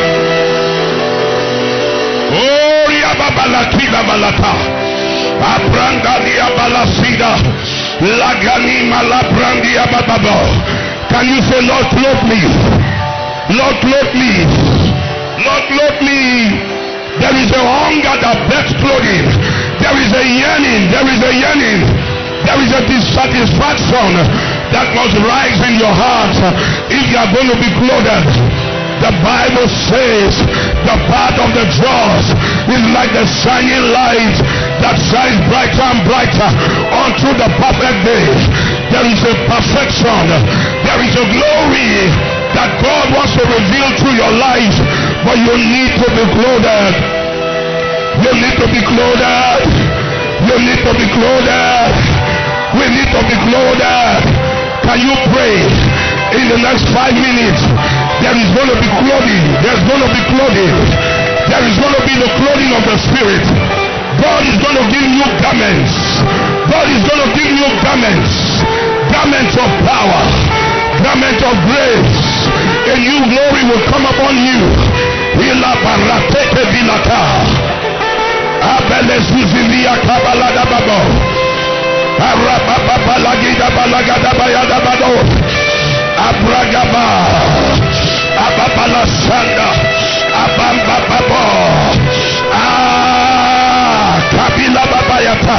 Balata Abrandalia Balasida Lagani Malabrandia Bababo. Can you say, "Lord, clothe me? Lord, clothe me. Lord, clothe me"? There is a hunger that begs clothing. There is a yearning. There is a yearning. There is a dissatisfaction that must rise in your heart if you are going to be clothed. The Bible says the path of the just is like the shining light that shines brighter and brighter unto the perfect day. There is a perfection. There is a glory that God wants to reveal through your life, but you need to be clothed. You need to be clothed. You need to be clothed. We need to be clothed. Can you pray in the next 5 minutes? There is going to be clothing. There's going to be clothing. There is going to be the clothing of the Spirit. God is going to give you garments. God is going to give you garments. Garments of power. Garments of grace. A new glory will come upon you. Ila barateke bilaka. Abele suzilia kabalada babo. Arababa balagida balagada bayada bado. Abragaba. Ababala sanda. Abamba babo. Kabila babayata.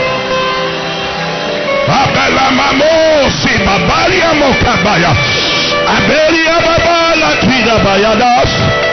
Abela mamosi babalia mokabaya. Abelia babala kida bayadas.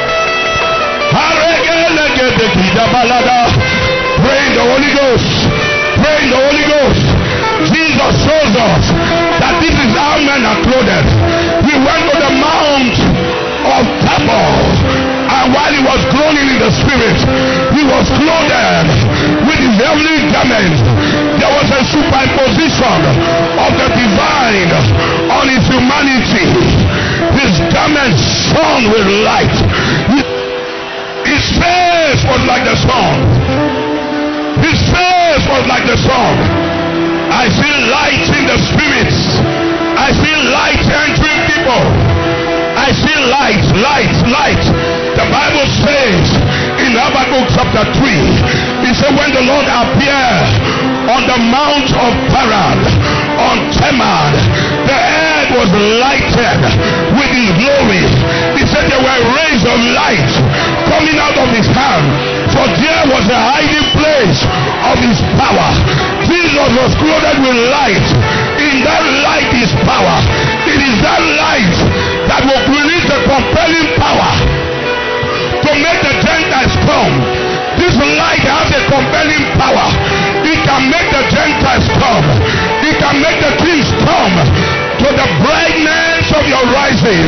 Haregele gede kida balada. Pray in the Holy Ghost. Pray in the Holy Ghost. Jesus shows us that this is how men are clothed. He went to the Mount of Tabor, and while he was groaning in the Spirit, he was clothed with his heavenly garment. There was a superimposition of the divine on his humanity. His garment shone with light. His face was like the sun. His face was like the sun. I see light in the Spirit. I see light entering people. I see light, light, light. The Bible says in Habakkuk chapter 3, it said when the Lord appeared on the Mount of Paran, on Teman, the earth was lighted with his glory. He said there were rays of light coming out of his hand, for there was a hiding place of his power. Jesus was clothed with light. In that light is power. It is that light that will release the compelling power to make the Gentiles come. This light has a compelling power. It can make the Gentiles come. It can make the kings come to the brightness of your rising.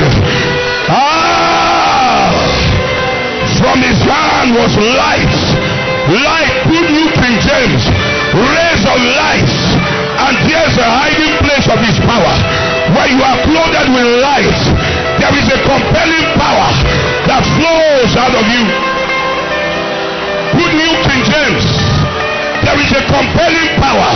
From his hand was light. Light, good New King James. Rays of light. And here's a hiding place of his power. Where you are clothed with light, there is a compelling power that flows out of you. Good New King James. There is a compelling power.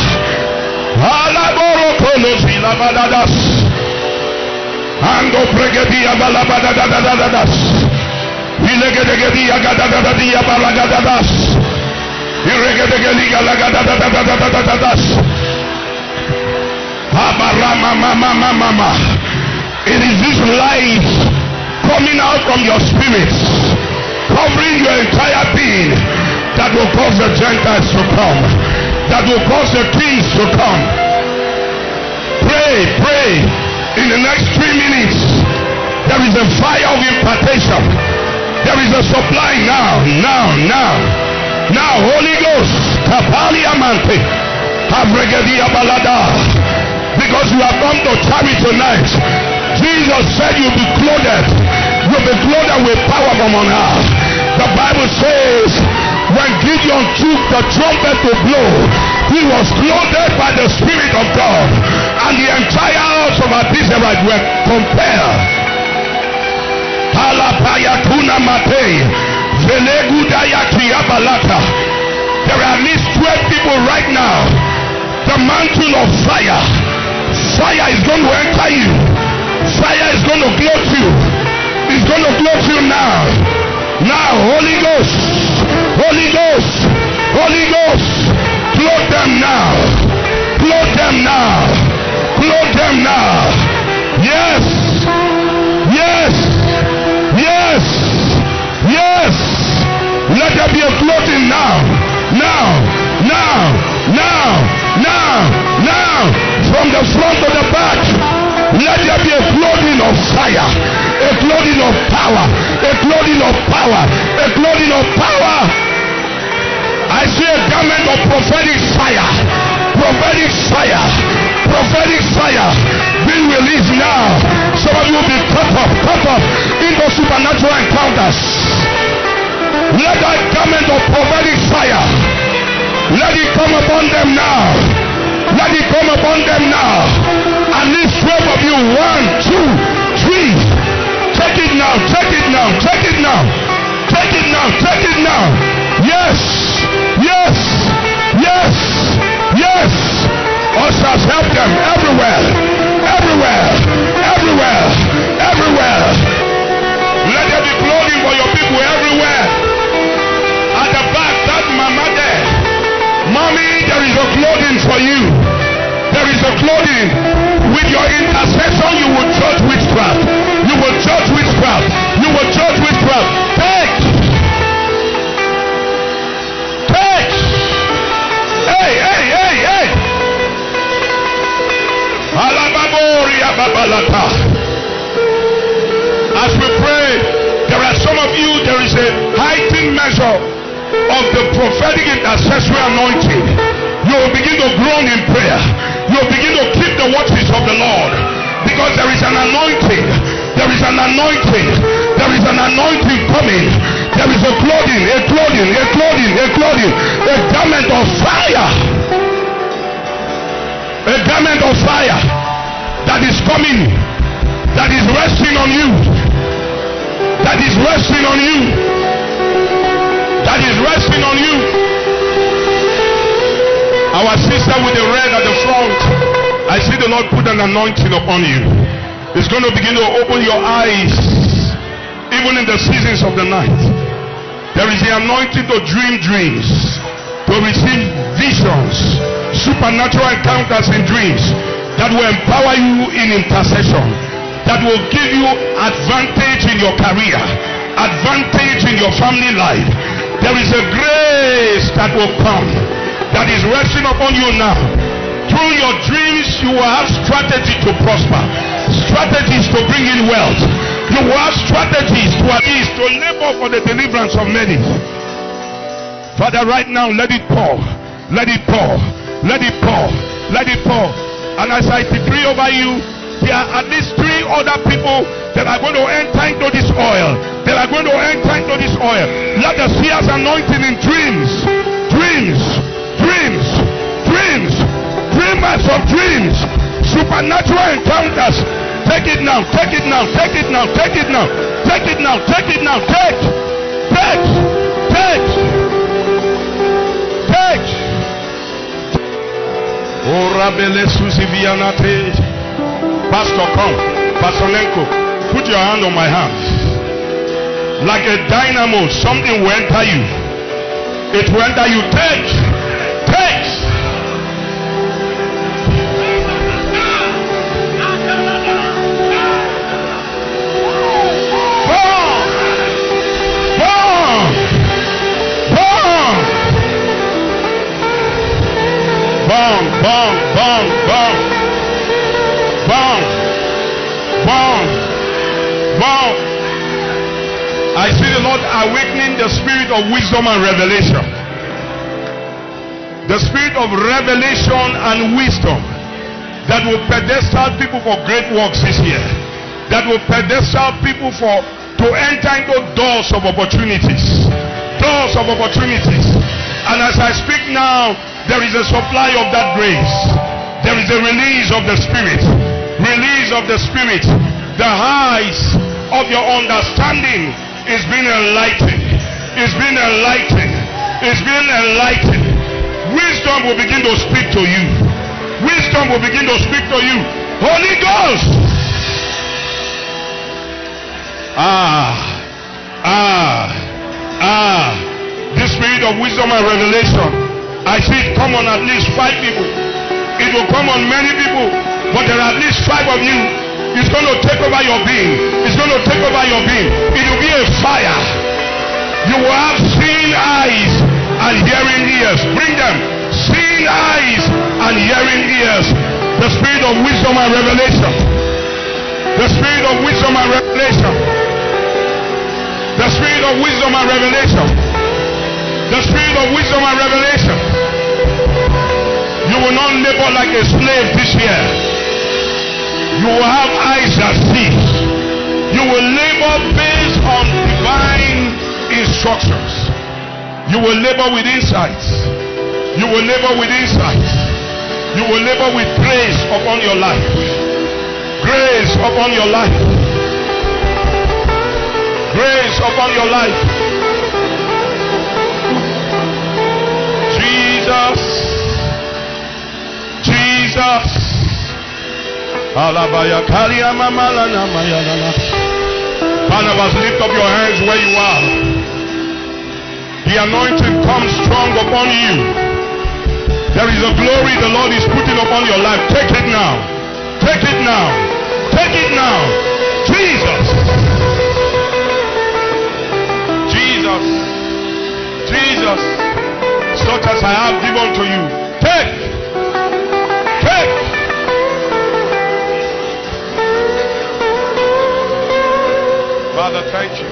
Ando pregedia balabadadadadadas. Ilegedegedia gadadadadia balagadadas. Iregedegeliga lagadadadadadadas. Mama. It is this light coming out from your spirit, covering your entire being, that will cause the Gentiles to come, that will cause the kings to come. Pray. In the next 3 minutes, there is a fire of impartation. There is a supply now. Holy Ghost, Kapalia Mante, Avregadia Balada. Because you have come to tarry tonight. Jesus said you'll be clothed. You'll be clothed with power from on high. The Bible says when Gideon took the trumpet to blow, he was clothed by the Spirit of God. And the entire house of Israel were compelled. There are at least 12 people right now. The mantle of fire. Fire is going to enter you. Fire is going to clothe you. It's going to clothe you now. Holy Ghost. Clothe them now. Yes. Let there be a clothing now. From the front to the back, let there be a clothing of fire, a clothing of power, a clothing of power. I see a garment of prophetic fire being released now. Some of you will be caught up into supernatural encounters. Let that garment of prophetic fire, let it come upon them now. At least 12 of you. 1, 2, 3. Take it now. for you. There is a clothing. With your intercession, you will judge witchcraft. You will judge witchcraft. You will judge witchcraft. Take. Hey, hey, hey, hey. As we pray, there are some of you, there is a heightened measure of the prophetic intercessory anointing. You will begin to groan in prayer. You will begin to keep the watches of the Lord. Because there is an anointing. There is an anointing. There is an anointing coming. There is a clothing, a clothing, a clothing, a clothing, a garment of fire. A garment of fire that is coming, that is resting on you, that is resting on you, that is resting on you. Our sister with the red at the front, I see the Lord put an anointing upon you. It's going to begin to open your eyes, even in the seasons of the night. There is the anointing to dream dreams, to receive visions, supernatural encounters in dreams that will empower you in intercession, that will give you advantage in your career, advantage in your family life. There is a grace that will come, that is resting upon you now. Through your dreams, you will have strategy to prosper, strategies to bring in wealth. You will have strategies to at least to labor for the deliverance of many. Father, right now, let it pour, let it pour, let it pour, let it pour. And as I decree over you, there are at least 3 other people that are going to enter into this oil. That are going to enter into this oil. Let us see us anointing in dreams. Dreams. Dreams. Dreams. Dreamers of dreams. Supernatural encounters. Take it now. Take it now. Take it now. Take it now. Take it now. Take it now. Take. Take. Take. Take. Pastor, come. Pastor Lenko, put your hand on my hand. Like a dynamo, something will enter you. It will enter you. Take. Take. Born. Born. Born. Born. Born. Born. Born. Born. Born. Born. I see the Lord awakening the spirit of wisdom and revelation. The spirit of revelation and wisdom that will pedestal people for great works this year. That will pedestal people to enter into doors of opportunities. Doors of opportunities. And as I speak now, there is a supply of that grace. There is a release of the spirit. Release of the spirit. The eyes of your understanding is being enlightened. It's being enlightened. It's being enlightened. Wisdom will begin to speak to you. Wisdom will begin to speak to you. Holy Ghost. This spirit of wisdom and revelation, I see it come on at least 5 people. It will come on many people, but there are at least 5 of you. It's going to take over your being. It's going to take over your being. It will be a fire. You will have seeing eyes and hearing ears. Bring them. Seeing eyes and hearing ears. The spirit of wisdom and revelation. The spirit of wisdom and revelation. The spirit of wisdom and revelation. The spirit of wisdom and revelation. You will not labor like a slave this year. You will have eyes that see. You will labor based on divine instructions. You will labor with insights. You will labor with insights. You will labor with grace upon your life. Grace upon your life. Grace upon your life. Jesus. Jesus. Barnabas, lift up your hands where you are. The anointing comes strong upon you. There is a glory the Lord is putting upon your life. Take it now. Take it now. Take it now. Jesus. Jesus. Jesus. Such as I have given to you. Take. Take. Father, thank you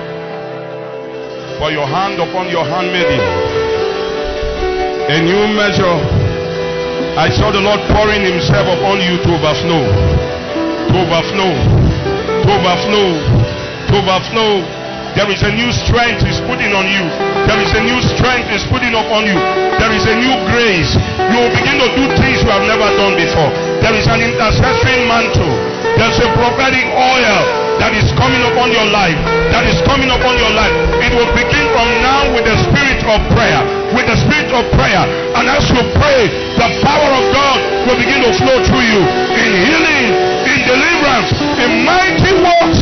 for your hand upon your handmaiden. A new measure. I saw the Lord pouring himself upon you to overflow. To overflow. To overflow. To overflow. There is a new strength he's putting on you. There is a new strength he's putting upon you. There is a new grace. You will begin to do things you have never done before. There is an intercessory mantle. There's a prophetic oil that is coming upon your life. That is coming upon your life. It will begin from now with the spirit of prayer. With the spirit of prayer. And as you pray, the power of God will begin to flow through you. In healing, in deliverance, in mighty works.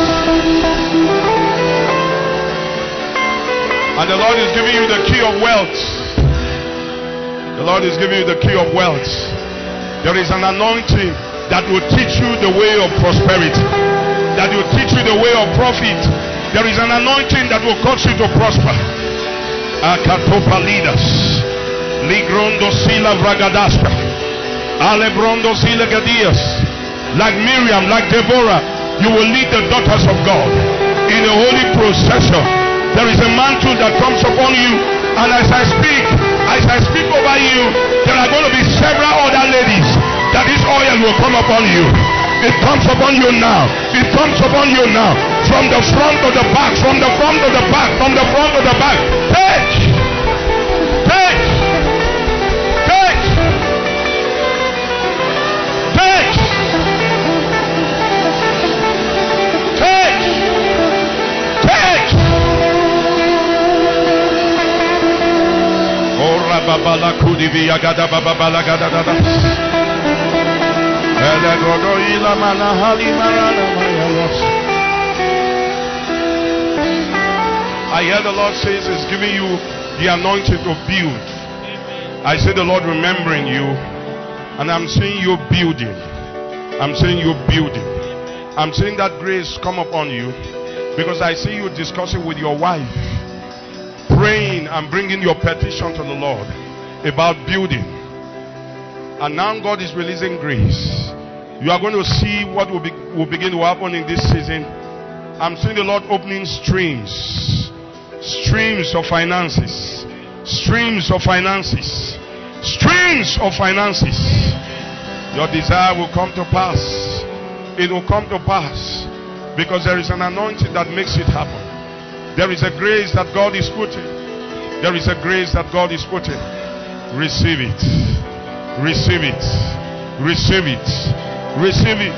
And the Lord is giving you the key of wealth. The Lord is giving you the key of wealth. There is an anointing that will teach you the way of prosperity. That will teach you the way of profit. There is an anointing that will cause you to prosper. Akatopa leaders. Ligrondo sila vragadaska. Alebrondo sila gadias. Like Miriam, like Deborah, you will lead the daughters of God in a holy procession. There is a mantle that comes upon you, and as I speak over you, there are going to be several other ladies that this oil will come upon you. It comes upon you now. It comes upon you now. From the front to the back, from the front to the back, from the front to the back. Take! Take! Take! Take! Take! Take! Babala Kudivi Agada Babala Gada. I hear the Lord says He's giving you the anointing to build. I say the Lord remembering you, and I'm seeing you building. I'm seeing you building. I'm seeing that grace come upon you, because I see you discussing with your wife, praying and bringing your petition to the Lord about building. And now God is releasing grace. You are going to see what will begin to happen in this season. I'm seeing the Lord opening streams of finances, streams of finances, streams of finances. Your desire will come to pass. It will come to pass, because there is an anointing that makes it happen. There is a grace that God is putting. There is a grace that God is putting. Receive it. Receive it. Receive it. Receive it.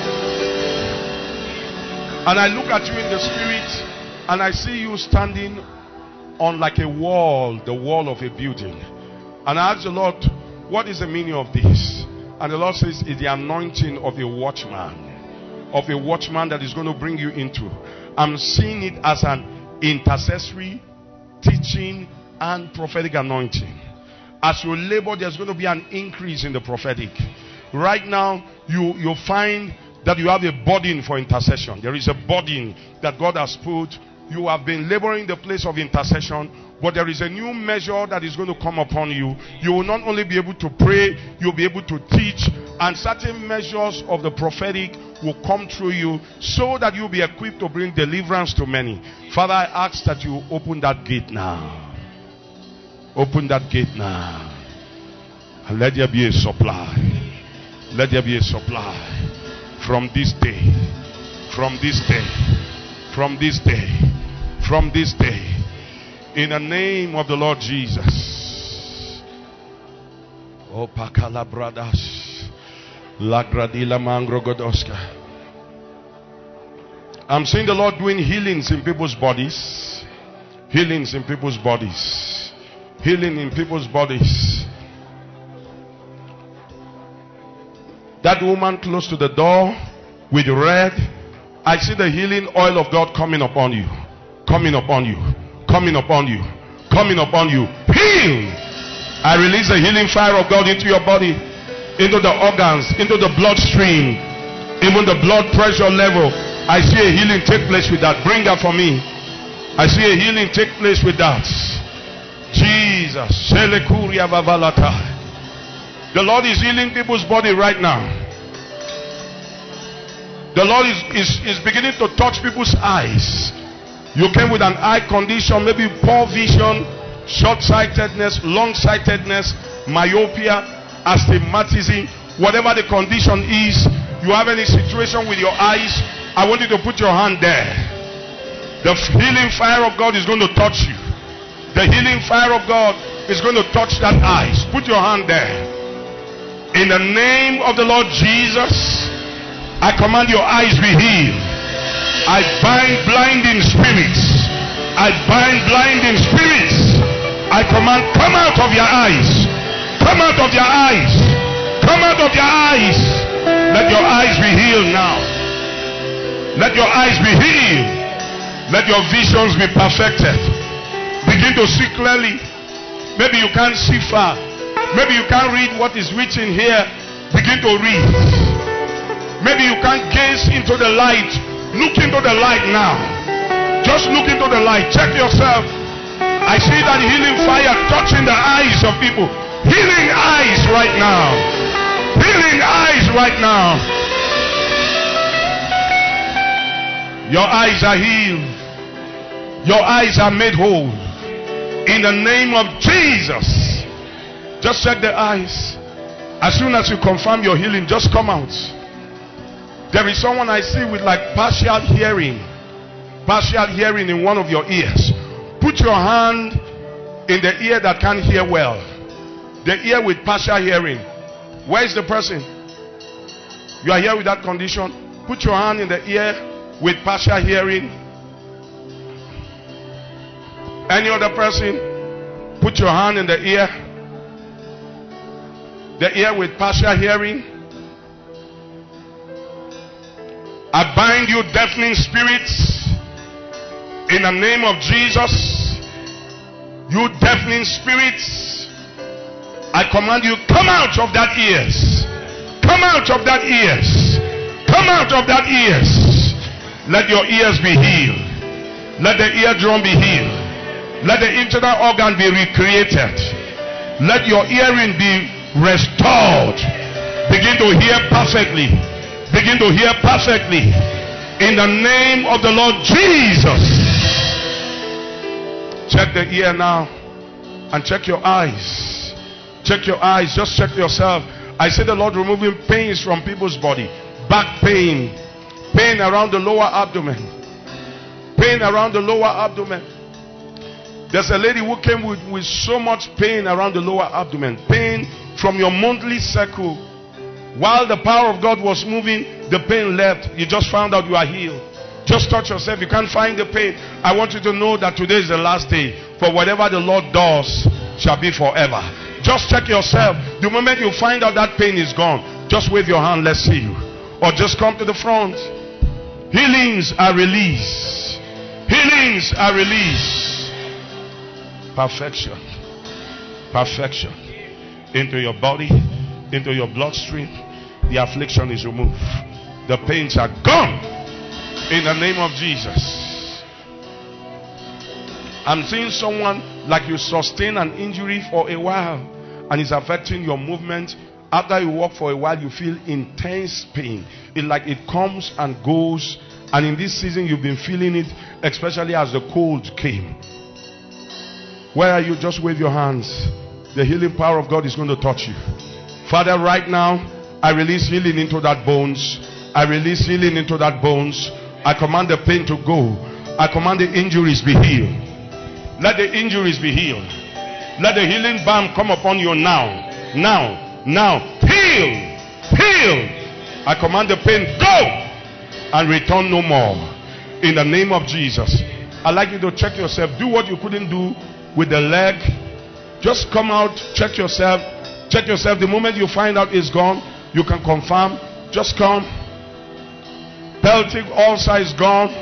And I look at you in the spirit, and I see you standing on like a wall, the wall of a building. And I ask the Lord, what is the meaning of this? And the Lord says, it's the anointing of a watchman. Of a watchman that is going to bring you into. I'm seeing it as an intercessory, teaching, and prophetic anointing. As you labor, there's going to be an increase in the prophetic. Right now, you find that you have a burden for intercession. There is a burden that God has put. You have been laboring the place of intercession, but there is a new measure that is going to come upon you. You will not only be able to pray, you'll be able to teach, and certain measures of the prophetic will come through you, so that you'll be equipped to bring deliverance to many. Father, I ask that you open that gate now. Open that gate now. And let there be a supply. Let there be a supply. From this day. From this day. From this day. From this day. In the name of the Lord Jesus. Oh, Pakala brothers. Lagradila Mangrogodoska. I'm seeing the Lord doing healings in people's bodies. Healings in people's bodies. Healing in people's bodies. That woman close to the door with red, I see the healing oil of God coming upon you. Coming upon you. Coming upon you. Coming upon you. Heal. I release the healing fire of God into your body, into the organs, into the bloodstream, even the blood pressure level. I see a healing take place with that. Bring that for me. I see a healing take place with that. Jesus. The Lord is healing people's body right now. The Lord is beginning to touch people's eyes. You came with an eye condition, maybe poor vision, short-sightedness, long-sightedness, myopia, astigmatism, whatever the condition is. You have any situation with your eyes, I want you to put your hand there. The healing fire of God is going to touch you. The healing fire of God is going to touch that eyes. Put your hand there. In the name of the Lord Jesus, I command your eyes be healed. I bind blinding spirits. I bind blinding spirits. I command, come out of your eyes. Come out of your eyes. Come out of your eyes. Let your eyes be healed now. Let your eyes be healed. Let your visions be perfected. Begin to see clearly. Maybe you can't see far. Maybe you can't read what is written here. Begin to read. Maybe you can't gaze into the light. Look into the light now. Just look into the light. Check yourself. I see that healing fire touching the eyes of people. Healing eyes right now. Healing eyes right now. Your eyes are healed. Your eyes are made whole. In the name of Jesus. Just check the eyes. As soon as you confirm your healing, just come out. There is someone I see with like partial hearing. Partial hearing in one of your ears. Put your hand in the ear that can't hear well. The ear with partial hearing. Where is the person? You are here with that condition. Put your hand in the ear with partial hearing. Any other person? Put your hand in the ear. The ear with partial hearing. I bind you deafening spirits in the name of Jesus. You deafening spirits, I command you, come out of that ears. Come out of that ears. Come out of that ears. Let your ears be healed. Let the eardrum be healed. Let the internal organ be recreated. Let your hearing be restored. Begin to hear perfectly. Begin to hear perfectly. In the name of the Lord Jesus. Check the ear now. And check your eyes. Check your eyes. Just check yourself. I see the Lord removing pains from people's body. Back pain. Pain around the lower abdomen. Pain around the lower abdomen. There's a lady who came with so much pain around the lower abdomen. Pain from your monthly cycle. While the power of God was moving, the pain left. You just found out you are healed. Just touch yourself. You can't find the pain. I want you to know that today is the last day. For whatever the Lord does shall be forever. Just check yourself. The moment you find out that pain is gone, just wave your hand. Let's see you. Or just come to the front. Healings are released. Healings are released. Perfection. Perfection. Into your body. Into your bloodstream. The affliction is removed. The pains are gone. In the name of Jesus. I'm seeing someone like you sustain an injury for a while and it's affecting your movement. After you walk for a while, you feel intense pain. It's like it comes and goes. And in this season, you've been feeling it, especially as the cold came. Where are you? Just wave your hands. The healing power of God is going to touch you. Father, right now, I release healing into that bones. I release healing into that bones. I command the pain to go. I command the injuries be healed. Let the injuries be healed. Let the healing balm come upon you now. Now. Now. Heal. Heal. I command the pain, go and return no more. In the name of Jesus. I'd like you to check yourself. Do what you couldn't do with the leg. Just come out. Check yourself. Check yourself. The moment you find out it's gone, you can confirm. Just come. Pelvic ulcer is gone.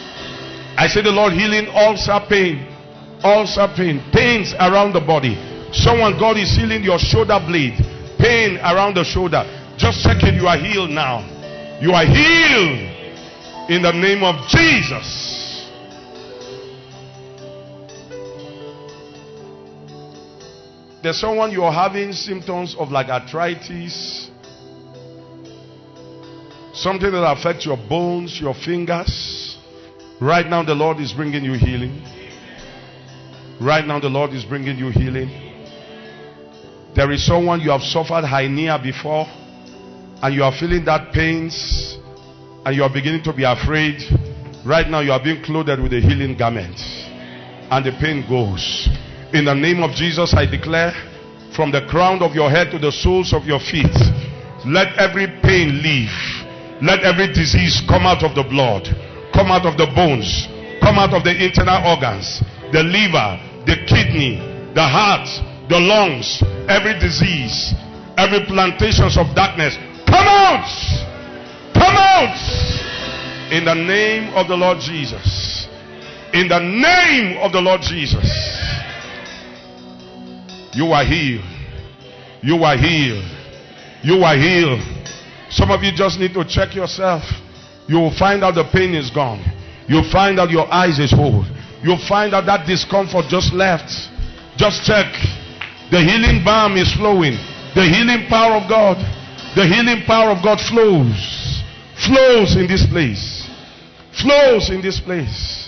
I say the Lord healing ulcer pain. Ulcer pain. Pains around the body. Someone, God is healing your shoulder blade. Pain around the shoulder. Just check it. You are healed now. You are healed in the name of Jesus. There's someone, you are having symptoms of like arthritis. Something that affects your bones, your fingers. Right now the Lord is bringing you healing. Right now the Lord is bringing you healing. There is someone, you have suffered hernia before, and you are feeling that pains, and you are beginning to be afraid. Right now you are being clothed with a healing garment, and the pain goes. In the name of Jesus, I declare, from the crown of your head to the soles of your feet, let every pain leave. Let every disease come out of the blood, come out of the bones, come out of the internal organs, the liver, the kidney, the heart, the lungs, every disease, every plantations of darkness, come out! Come out! In the name of the Lord Jesus. In the name of the Lord Jesus. You are healed. You are healed. You are healed. Some of you just need to check yourself. You will find out the pain is gone. You'll find out your eyes is whole. You'll find out that discomfort just left. Just check. The healing balm is flowing. The healing power of God. The healing power of God flows. Flows in this place. Flows in this place.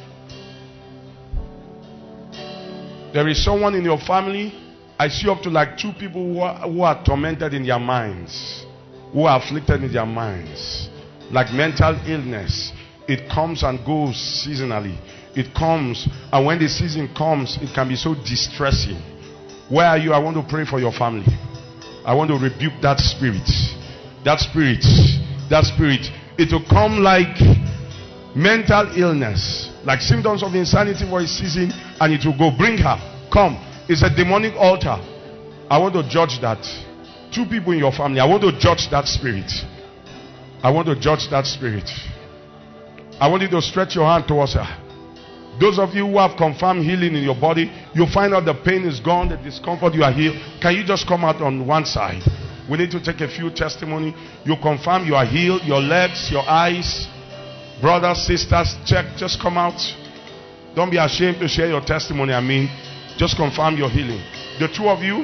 There is someone in your family. I see up to like 2 people who are tormented in their minds. Who are afflicted in their minds. Like mental illness. It comes and goes seasonally. It comes, and when the season comes, it can be so distressing. Where are you? I want to pray for your family. I want to rebuke that spirit. That spirit. That spirit. It will come like mental illness. Like symptoms of insanity for a season, and it will go. Bring her. Come. It's a demonic altar. I want to judge that. 2 people in your family. I want to judge that spirit. I want to judge that spirit. I want you to stretch your hand towards her. Those of you who have confirmed healing in your body, you find out the pain is gone, the discomfort, you are healed. Can you just come out on one side? We need to take a few testimony. You confirm you are healed. Your legs, your eyes, brothers, sisters, check. Just come out. Don't be ashamed to share your testimony. Just confirm your healing. The 2 of you,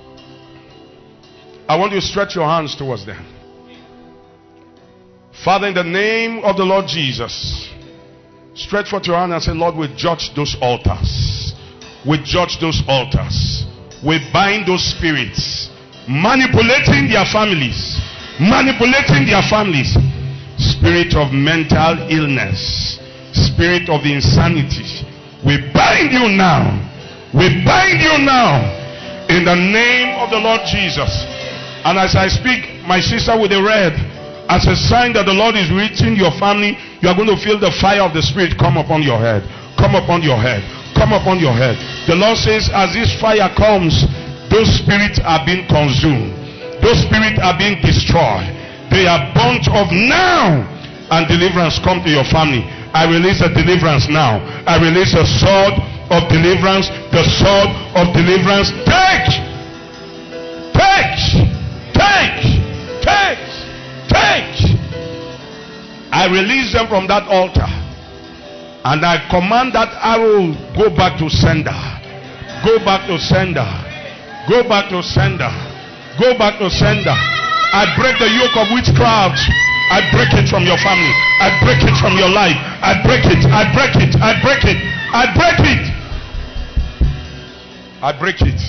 I want you to stretch your hands towards them. Father, in the name of the Lord Jesus, stretch forth your hand and say, Lord, we judge those altars. We judge those altars. We bind those spirits manipulating their families. Manipulating their families. Spirit of mental illness. Spirit of insanity. We bind you now. We bind you now. In the name of the Lord Jesus. And as I speak, my sister with the red, as a sign that the Lord is reaching your family, you are going to feel the fire of the Spirit come upon your head. Come upon your head. Come upon your head. The Lord says, as this fire comes, those spirits are being consumed. Those spirits are being destroyed. They are burnt off now. And deliverance come to your family. I release a deliverance now. I release a sword of deliverance. The sword of deliverance. Take! Take! Take! Take! Take! I release them from that altar. And I command that arrow, go back to sender. Go back to sender. Go back to sender. Go back to sender. I break the yoke of witchcraft. I break it from your family. I break it from your life. I break it. I break it. I break it. I break it. I break it.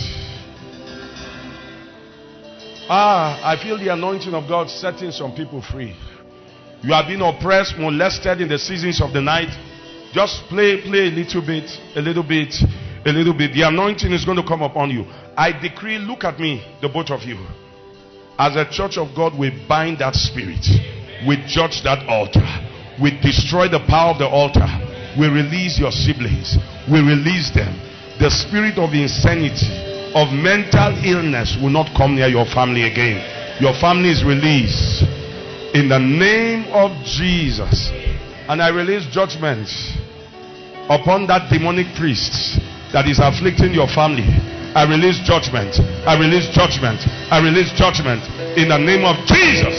I feel the anointing of God setting some people free. You have been oppressed, molested in the seasons of the night. Just play a little bit, a little bit, a little bit. The anointing is going to come upon you. I decree, look at me, the both of you. As a church of God, we bind that spirit. We judge that altar. We destroy the power of the altar. We release your siblings. We release them. The spirit of insanity, of mental illness will not come near your family again. Your family is released in the name of Jesus. And I release judgment upon that demonic priest that is afflicting your family. I release judgment. I release judgment. I release judgment in the name of Jesus.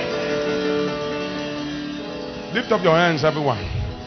Lift up your hands, everyone.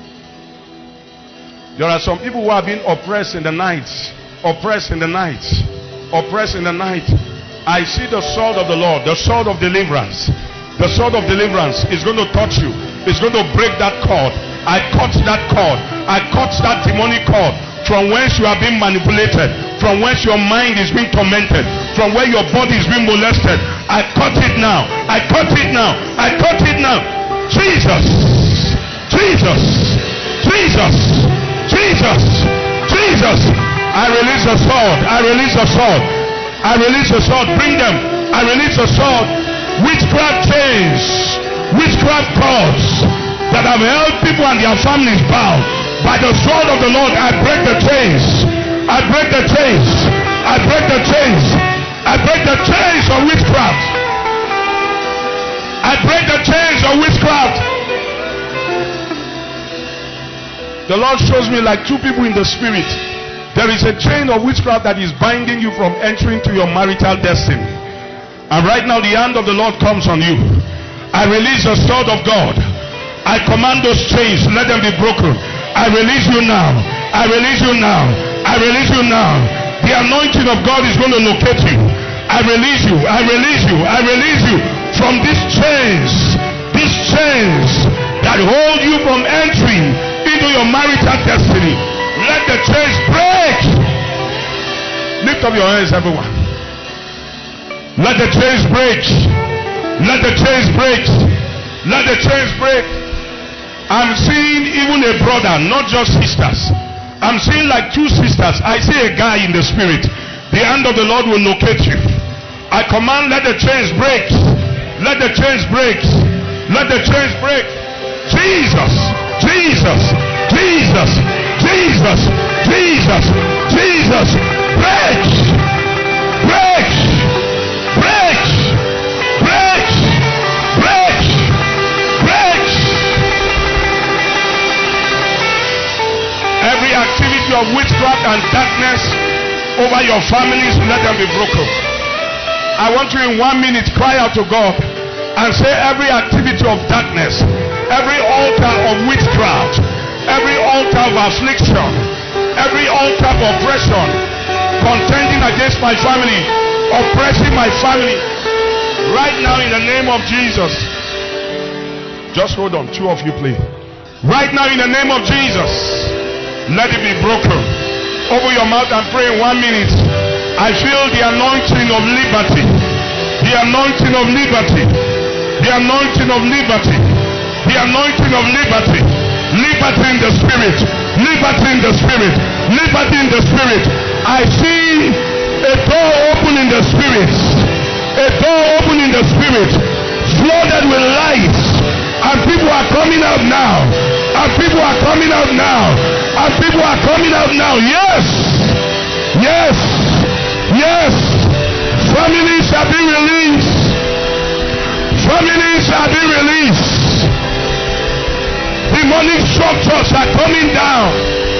There are some people who have been oppressed in the night. Oppressed in the night. Oppressed in the night. I see the sword of the Lord, the sword of deliverance. The sword of deliverance is going to touch you. It's going to break that cord. I cut that cord. I cut that demonic cord from whence you are being manipulated, from whence your mind is being tormented, from where your body is being molested. I cut it now. I cut it now. I cut it now. Jesus. Jesus. Jesus. Jesus. Jesus. I release the sword. I release the sword. I release the sword. Bring them. I release the sword. Witchcraft chains. Witchcraft cords that have held people and their families bound. By the sword of the Lord, I break the chains. I break the chains. I break the chains. I break the chains of witchcraft. I break the chains of witchcraft. The Lord shows me like two people in the spirit. There is a chain of witchcraft that is binding you from entering to your marital destiny. And right now the hand of the Lord comes on you. I release the sword of God. I command those chains, let them be broken. I release you now. I release you now. I release you now. The anointing of God is going to locate you. I release you. I release you. I release you from these chains. These chains that hold you from entering into your marital destiny. Let the chains break. Lift up your hands, everyone. Let the chains break. Let the chains break. Let the chains break. I'm seeing even a brother, not just sisters. I'm seeing like two sisters. I see a guy in the spirit. The hand of the Lord will locate you. I command, let the chains break. Let the chains break. Let the chains break. Jesus. Jesus. Jesus. Jesus. Jesus. Jesus. Break. Break. Break. Break. Break. Break. Every activity of witchcraft and darkness over your families, let them be broken. I want you in 1 minute cry out to God and say every activity of darkness, every altar of witchcraft, every altar of affliction, every altar of oppression, contending against my family, oppressing my family, right now in the name of Jesus. Just hold on, two of you please. Right now in the name of Jesus, let it be broken. Open your mouth and pray in 1 minute. I feel the anointing of liberty. The anointing of liberty. The anointing of liberty. The anointing of liberty. Liberty in the spirit. Liberty in the spirit. Liberty in the spirit. I see a door open in the spirit. A door open in the spirit. Flooded with light. And people are coming out now. And people are coming out now. And people are coming out now. Yes. Yes. Yes. Families are being released. Families are being released. Demonic structures are coming down.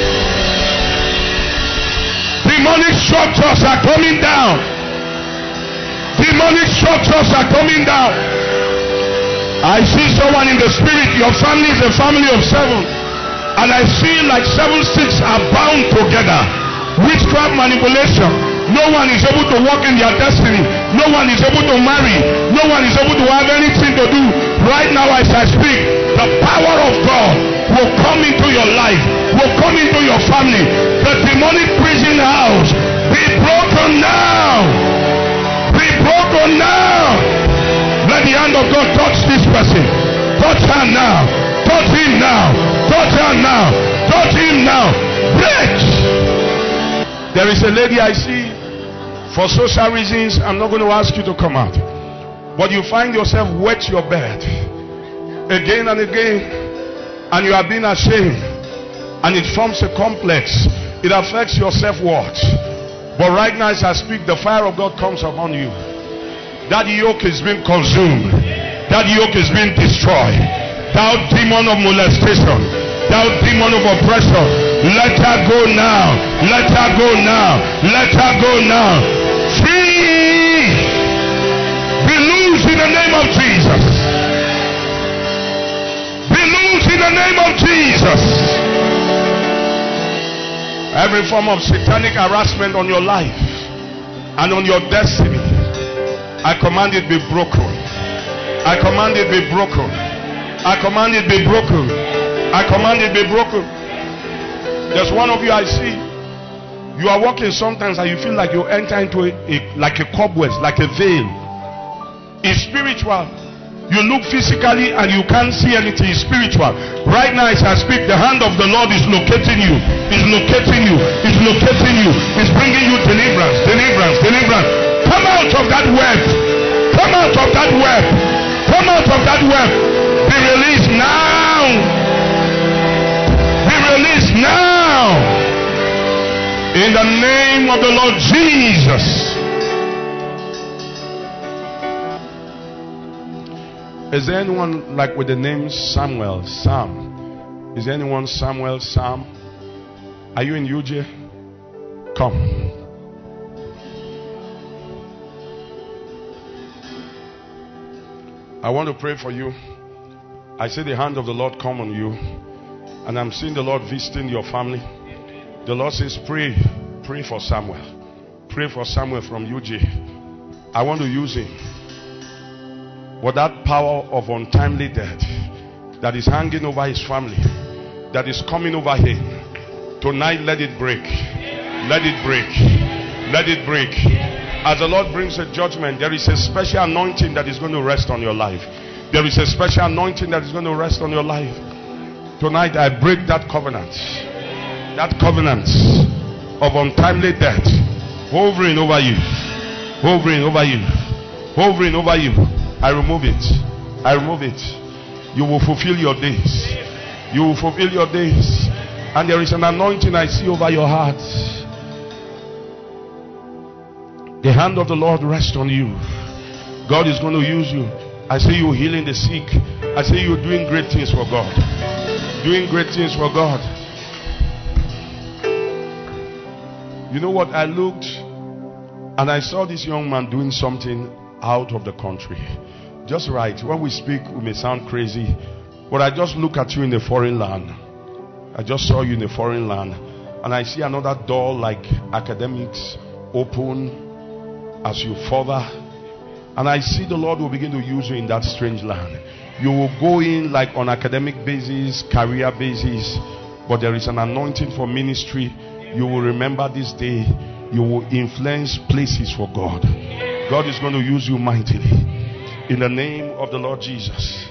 Demonic structures are coming down. Demonic structures are coming down. I see someone in the spirit. Your family is a family of 7. And I see like 7 sticks are bound together. Witchcraft manipulation. No one is able to walk in their destiny. No one is able to marry. No one is able to have anything to do. Right now as I speak, the power of God will come into your life, will come into your family. The demonic prison house, be broken now. Be broken now. Let the hand of God touch this person. Touch her now. Touch him now. Touch her now. Touch him now. Break. There is a lady I see. For social reasons, I'm not going to ask you to come out. But you find yourself wet your bed again and again, and you are being ashamed, and it forms a complex. It affects your self-worth. But right now as I speak, the fire of God comes upon you. That yoke is being consumed. That yoke is being destroyed. Thou demon of molestation, thou demon of oppression, Let her go now. Let her go now. Let her go now. Free. Be loose in the name of Jesus. Be loose in the name of Jesus. Every form of satanic harassment on your life and on your destiny, I command it be broken. I command it be broken. I command it be broken. I command it be broken. There's one of you I see. You are walking sometimes and you feel like you enter into like a cobweb, like a veil. It's spiritual. You look physically and you can't see anything. It's spiritual. Right now as I speak, the hand of the Lord is locating you. It's locating you. It's locating you. It's bringing you deliverance. Deliverance. Deliverance. Come out of that web. Come out of that web. Come out of that web. Be released now. Be released now. In the name of the Lord Jesus. Is there anyone like with the name Samuel? Sam? Is there anyone Samuel? Sam? Are you in UJ? Come. I want to pray for you. I see the hand of the Lord come on you. And I'm seeing the Lord visiting your family. The Lord says pray. Pray for Samuel. Pray for Samuel from UJ. I want to use him. But that power of untimely death that is hanging over his family, that is coming over him, tonight let it break. Let it break. Let it break. As the Lord brings a judgment, there is a special anointing that is going to rest on your life. There is a special anointing that is going to rest on your life. Tonight I break that covenant. That covenant of untimely death hovering over you. Hovering over you. Hovering over you. I remove it. I remove it. You will fulfill your days. You will fulfill your days. And there is an anointing I see over your heart. The hand of the Lord rests on you. God is going to use you. I see you healing the sick. I see you doing great things for God. Doing great things for God. You know what? I looked and I saw this young man doing something out of the country. Just right. When we speak, we may sound crazy, but I just look at you in a foreign land. I just saw you in a foreign land, and I see another door like academics open as you further, and I see the Lord will begin to use you in that strange land. You will go in like on academic basis, career basis, but there is an anointing for ministry. You will remember this day. You will influence places for God. God is going to use you mightily. In the name of the Lord Jesus.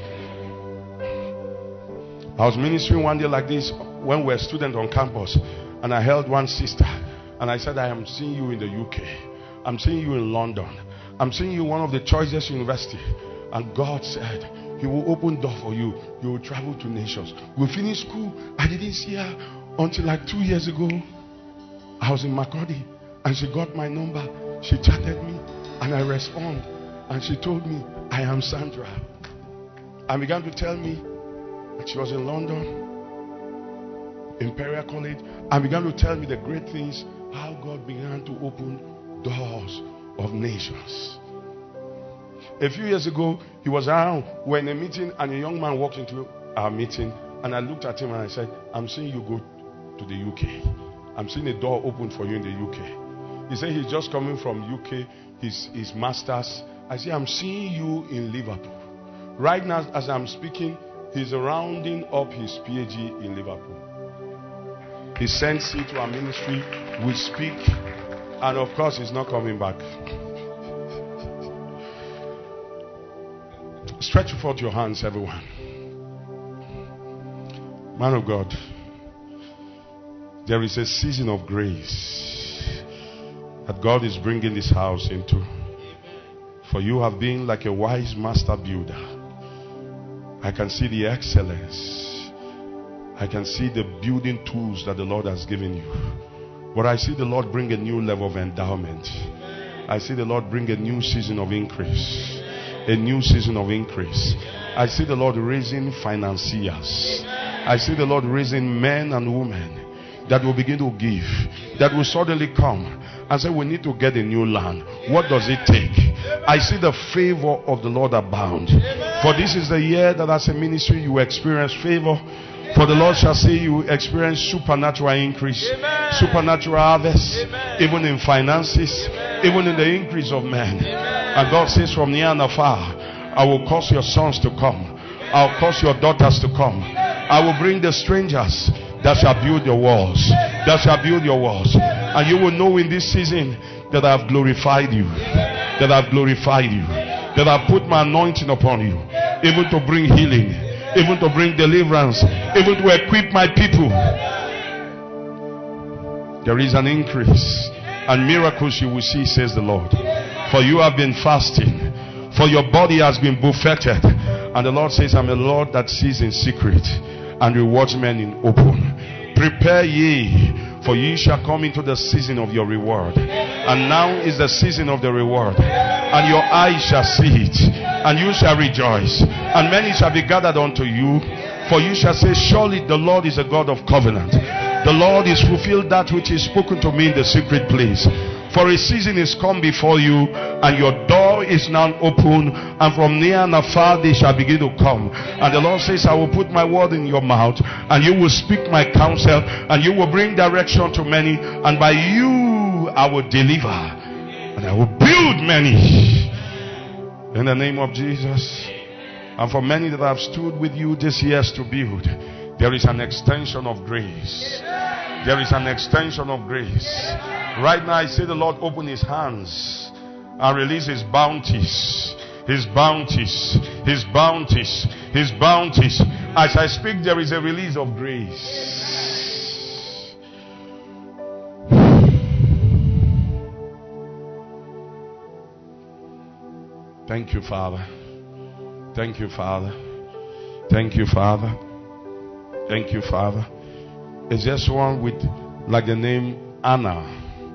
I was ministering one day like this when we were students on campus, and I held one sister and I said, I am seeing you in the UK. I'm seeing you in London. I'm seeing you in one of the choicest universities. And God said He will open door for you. You will travel to nations. We finished school. I didn't see her until like 2 years ago. I was in Makurdi and she got my number. She chatted me and I responded. And she told me, I am Sandra. And began to tell me that she was in London, Imperial College, and began to tell me the great things, how God began to open doors of nations. A few years ago, he was around, we were in a meeting, and a young man walked into our meeting, and I looked at him and I said, I'm seeing you go to the UK. I'm seeing a door open for you in the UK. He said he's just coming from UK, his master's. I say, I'm seeing you in Liverpool. Right now, as I'm speaking, he's rounding up his PhD in Liverpool. He sends it to our ministry. We speak. And of course, he's not coming back. Stretch forth your hands, everyone. Man of God, there is a season of grace that God is bringing this house into. For you have been like a wise master builder. I can see the excellence. I can see the building tools that the Lord has given you. But I see the Lord bring a new level of endowment. I see the Lord bring a new season of increase. A new season of increase. I see the Lord raising financiers. I see the Lord raising men and women. that will begin to give, that will suddenly come and say, we need to get a new land. What does it take? I see the favor of the Lord abound. For this is the year that as a ministry you will experience favor. For the Lord shall say you will experience supernatural increase, supernatural harvest, even in finances, even in the increase of men. And God says, from near and afar, I will cause your sons to come. I'll cause your daughters to come. I will bring the strangers that shall build your walls. That shall build your walls. And you will know in this season that I have glorified you. That I have glorified you. That I have put my anointing upon you. Even to bring healing. Even to bring deliverance. Even to equip my people. There is an increase. And miracles you will see, says the Lord. For you have been fasting. For your body has been buffeted. And the Lord says, I'm a Lord that sees in secret and rewards men in open. Prepare ye, for ye shall come into the season of your reward. And now is the season of the reward. And your eyes shall see it, and you shall rejoice. And many shall be gathered unto you. For you shall say, surely the Lord is a God of covenant. The Lord is fulfilled that which is spoken to me in the secret place. For a season is come before you, and your door is now open, and from near and afar they shall begin to come. And the Lord says, I will put my word in your mouth, and you will speak my counsel, and you will bring direction to many, and by you I will deliver, and I will build many. In the name of Jesus. And for many that have stood with you this year to build, there is an extension of grace. There is an extension of grace. Right now I say the Lord open his hands and release his bounties. His bounties. His bounties. His bounties. As I speak, there is a release of grace. Thank you, Father. Thank you, Father. Thank you, Father. Thank you, Father. Is there someone with like the name Anna?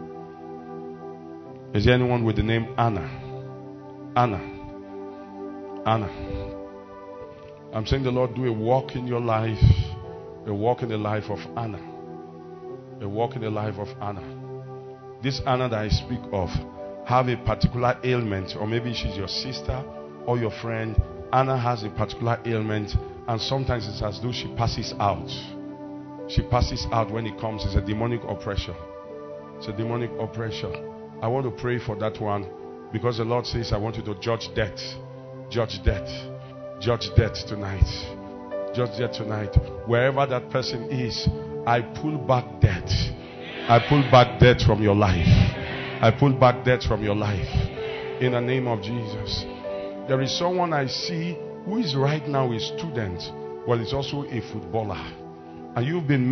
Is there anyone with the name Anna? Anna. Anna. I'm saying the Lord do a walk in your life. A walk in the life of Anna. A walk in the life of Anna. This Anna that I speak of have a particular ailment, or maybe she's your sister or your friend. Anna has a particular ailment, and sometimes it's as though she passes out. She passes out when it comes. It's a demonic oppression. It's a demonic oppression. I want to pray for that one, because the Lord says I want you to judge death. Judge death. Judge death tonight. Judge death tonight. Wherever that person is, I pull back death. I pull back death from your life. I pull back death from your life. In the name of Jesus. There is someone I see who is right now a student, but is also a footballer. And you've been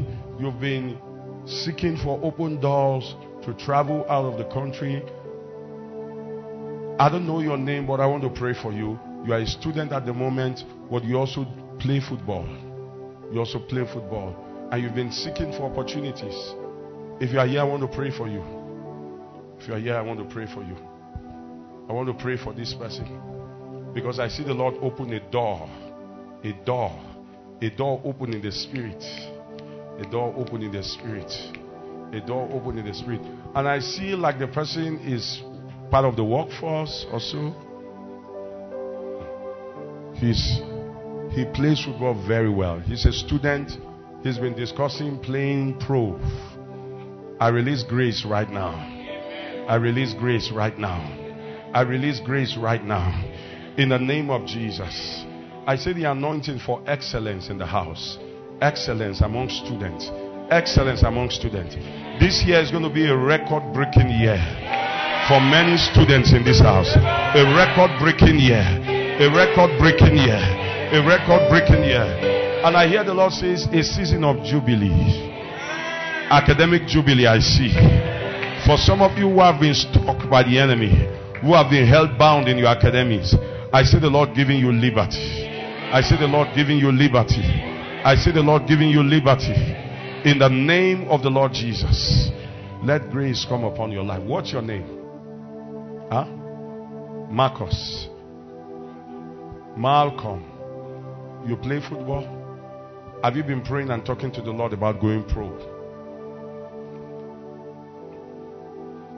seeking for open doors to travel out of the country. I don't know your name, but I want to pray for you. You are a student at the moment, but you also play football. You also play football. And you've been seeking for opportunities. If you are here, I want to pray for you. If you are here, I want to pray for you. I want to pray for this person. Because I see the Lord open a door. A door. A door open in the spirit. A door open in the spirit. A door open in the spirit. And I see like the person is part of the workforce or so. He plays football very well. He's a student. He's been discussing playing pro. I release grace right now. I release grace right now. I release grace right now. In the name of Jesus. I say the anointing for excellence in the house. Excellence among students. Excellence among students. This year is going to be a record-breaking year for many students in this house. A record-breaking year. A record-breaking year. A record-breaking year. And I hear the Lord says a season of jubilee. Academic jubilee I see. For some of you who have been struck by the enemy, who have been held bound in your academics, I see the Lord giving you liberty. I see the Lord giving you liberty. I see the Lord giving you liberty. In the name of the Lord Jesus. Let grace come upon your life. What's your name? Huh? Marcus. Malcolm. You play football? Have you been praying and talking to the Lord about going pro?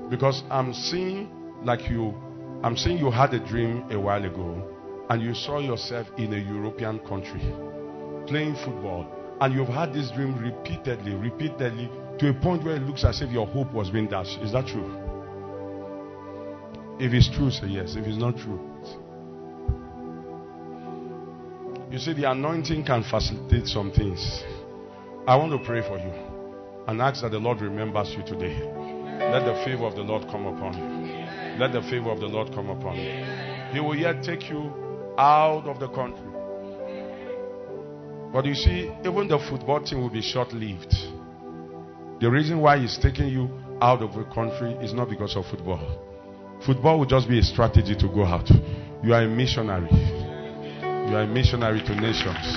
Because I'm seeing you had a dream a while ago, and you saw yourself in a European country playing football, and you've had this dream repeatedly to a point where it looks as if your hope was being dashed. Is that true? If it's true, say yes. If it's not true, you see, the anointing can facilitate some things. I want to pray for you and ask that the Lord remembers you today. Let the favor of the Lord come upon you. Let the favor of the Lord come upon you. He will yet take you out of the country. But you see, even the football team will be short-lived. The reason why he's taking you out of the country is not because of football. Football will just be a strategy to go out. You are a missionary. You are a missionary to nations.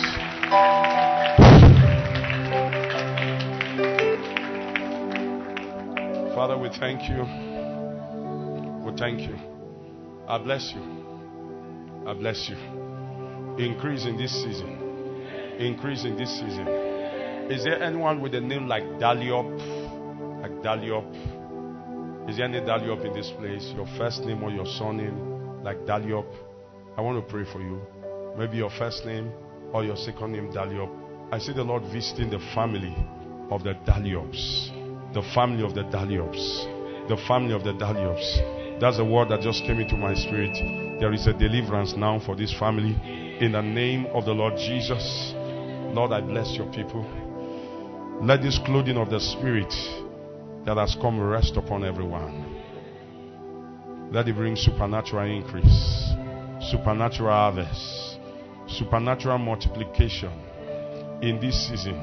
Father, we thank you. We thank you. I bless you. I bless you. Increase in this season. Increase in this season. Is there anyone with a name like Daliop? Like Daliop? Is there any Daliop in this place? Your first name or your surname, like Daliop? I want to pray for you. Maybe your first name or your second name, Daliop. I see the Lord visiting the family of the Daliops. The family of the Daliops. The family of the Daliops. That's a word that just came into my spirit. There is a deliverance now for this family. In the name of the Lord Jesus. Lord, I bless your people. Let this clothing of the Spirit that has come rest upon everyone. Let it bring supernatural increase, supernatural harvest, supernatural multiplication in this season.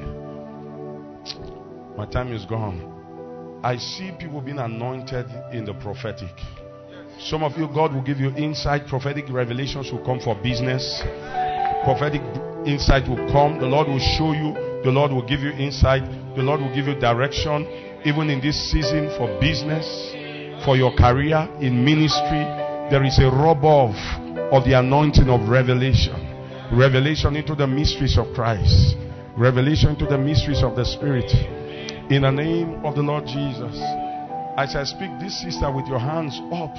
My time is gone. I see people being anointed in the prophetic. Some of you, God will give you insight. Prophetic revelations will come for business. Prophetic insight will come. The Lord will show you. The Lord will give you insight. The Lord will give you direction. Even in this season for business, for your career, in ministry, there is a rub off of the anointing of revelation. Revelation into the mysteries of Christ. Revelation into the mysteries of the Spirit. In the name of the Lord Jesus. As I speak, this sister with your hands up,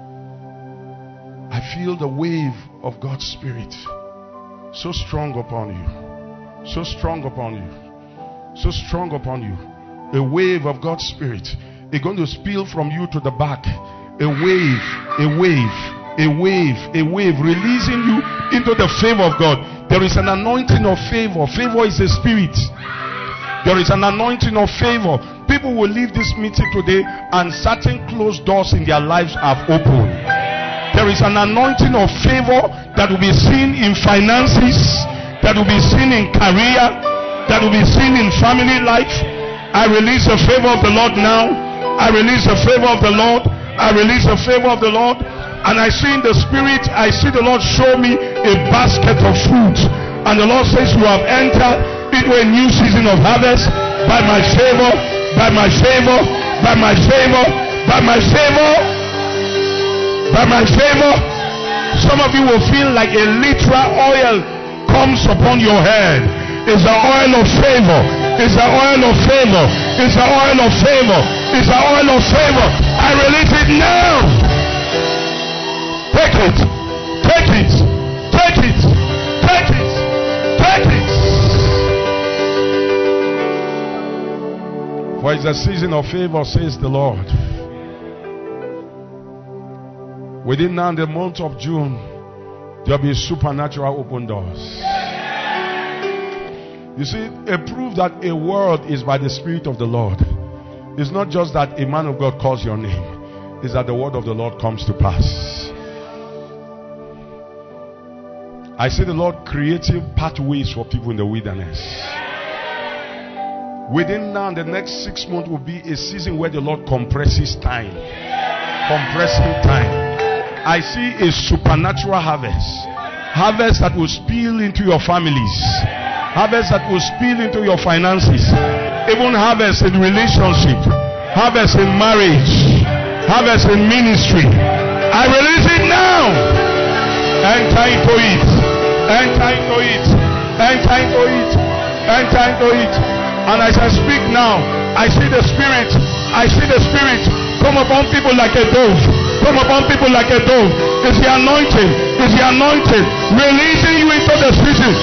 I feel the wave of God's Spirit so strong upon you. So strong upon you. So strong upon you. A wave of God's Spirit. It's going to spill from you to the back. A wave, a wave, a wave, a wave, releasing you into the favor of God. There is an anointing of favor. Favor is a spirit. There is an anointing of favor. People will leave this meeting today and certain closed doors in their lives have opened. There is an anointing of favor that will be seen in finances, that will be seen in career, that will be seen in family life. I release the favor of the Lord now. I release the favor of the Lord. I release the favor of the Lord. And I see in the Spirit, I see the Lord show me a basket of fruit. And the Lord says, you have entered into a new season of harvest by my favor, by my favor, by my favor, by my favor, by my favor. Some of you will feel like a literal oil comes upon your head. It's the oil of favor. It's the oil of favor. It's the oil of favor. It's the oil of favor. I release it now. Take it. Take it. Take it. Take it. Take it. For it's a season of favor, says the Lord. Within now the month of June, there will be supernatural open doors. You see, a proof that a word is by the Spirit of the Lord. It's not just that a man of God calls your name. It's that the word of the Lord comes to pass. I see the Lord creating pathways for people in the wilderness. Within now the next 6 months will be a season where the Lord compresses time. Compressing time. I see a supernatural harvest. Harvest that will spill into your families. Harvest that will spill into your finances. Even harvest in relationship. Harvest in marriage. Harvest in ministry. I release it now. Enter into it. Enter into it. Enter into it. Enter into it. And as I speak now, I see the Spirit. I see the Spirit Come upon people like a dove. Come upon people like a dove. It's the anointing. It's the anointing. Releasing you into the season.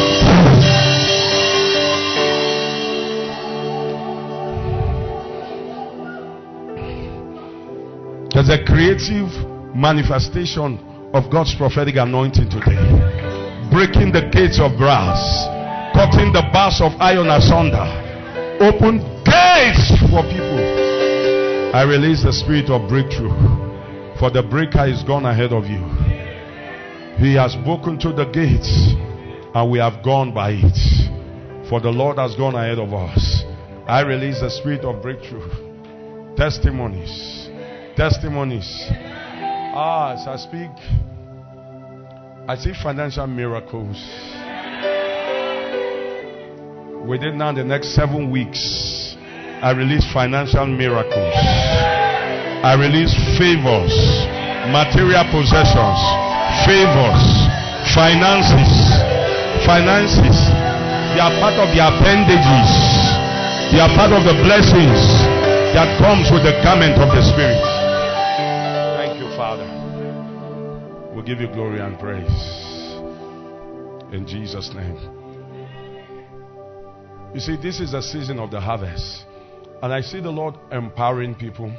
There's a creative manifestation of God's prophetic anointing today. Breaking the gates of brass, cutting the bars of iron asunder, open gates for people. I release the spirit of breakthrough, for the breaker is gone ahead of you. He has broken to the gates, and we have gone by it, for the Lord has gone ahead of us. I release the spirit of breakthrough. Testimonies. Testimonies. As I speak, I see financial miracles. Within now the next 7 weeks, I release financial miracles. I release favors, material possessions, favors, finances. Finances. They are part of the appendages. They are part of the blessings that comes with the garment of the Spirit. Father, we'll give you glory and praise in Jesus' name. You see, this is the season of the harvest, and I see the Lord empowering people.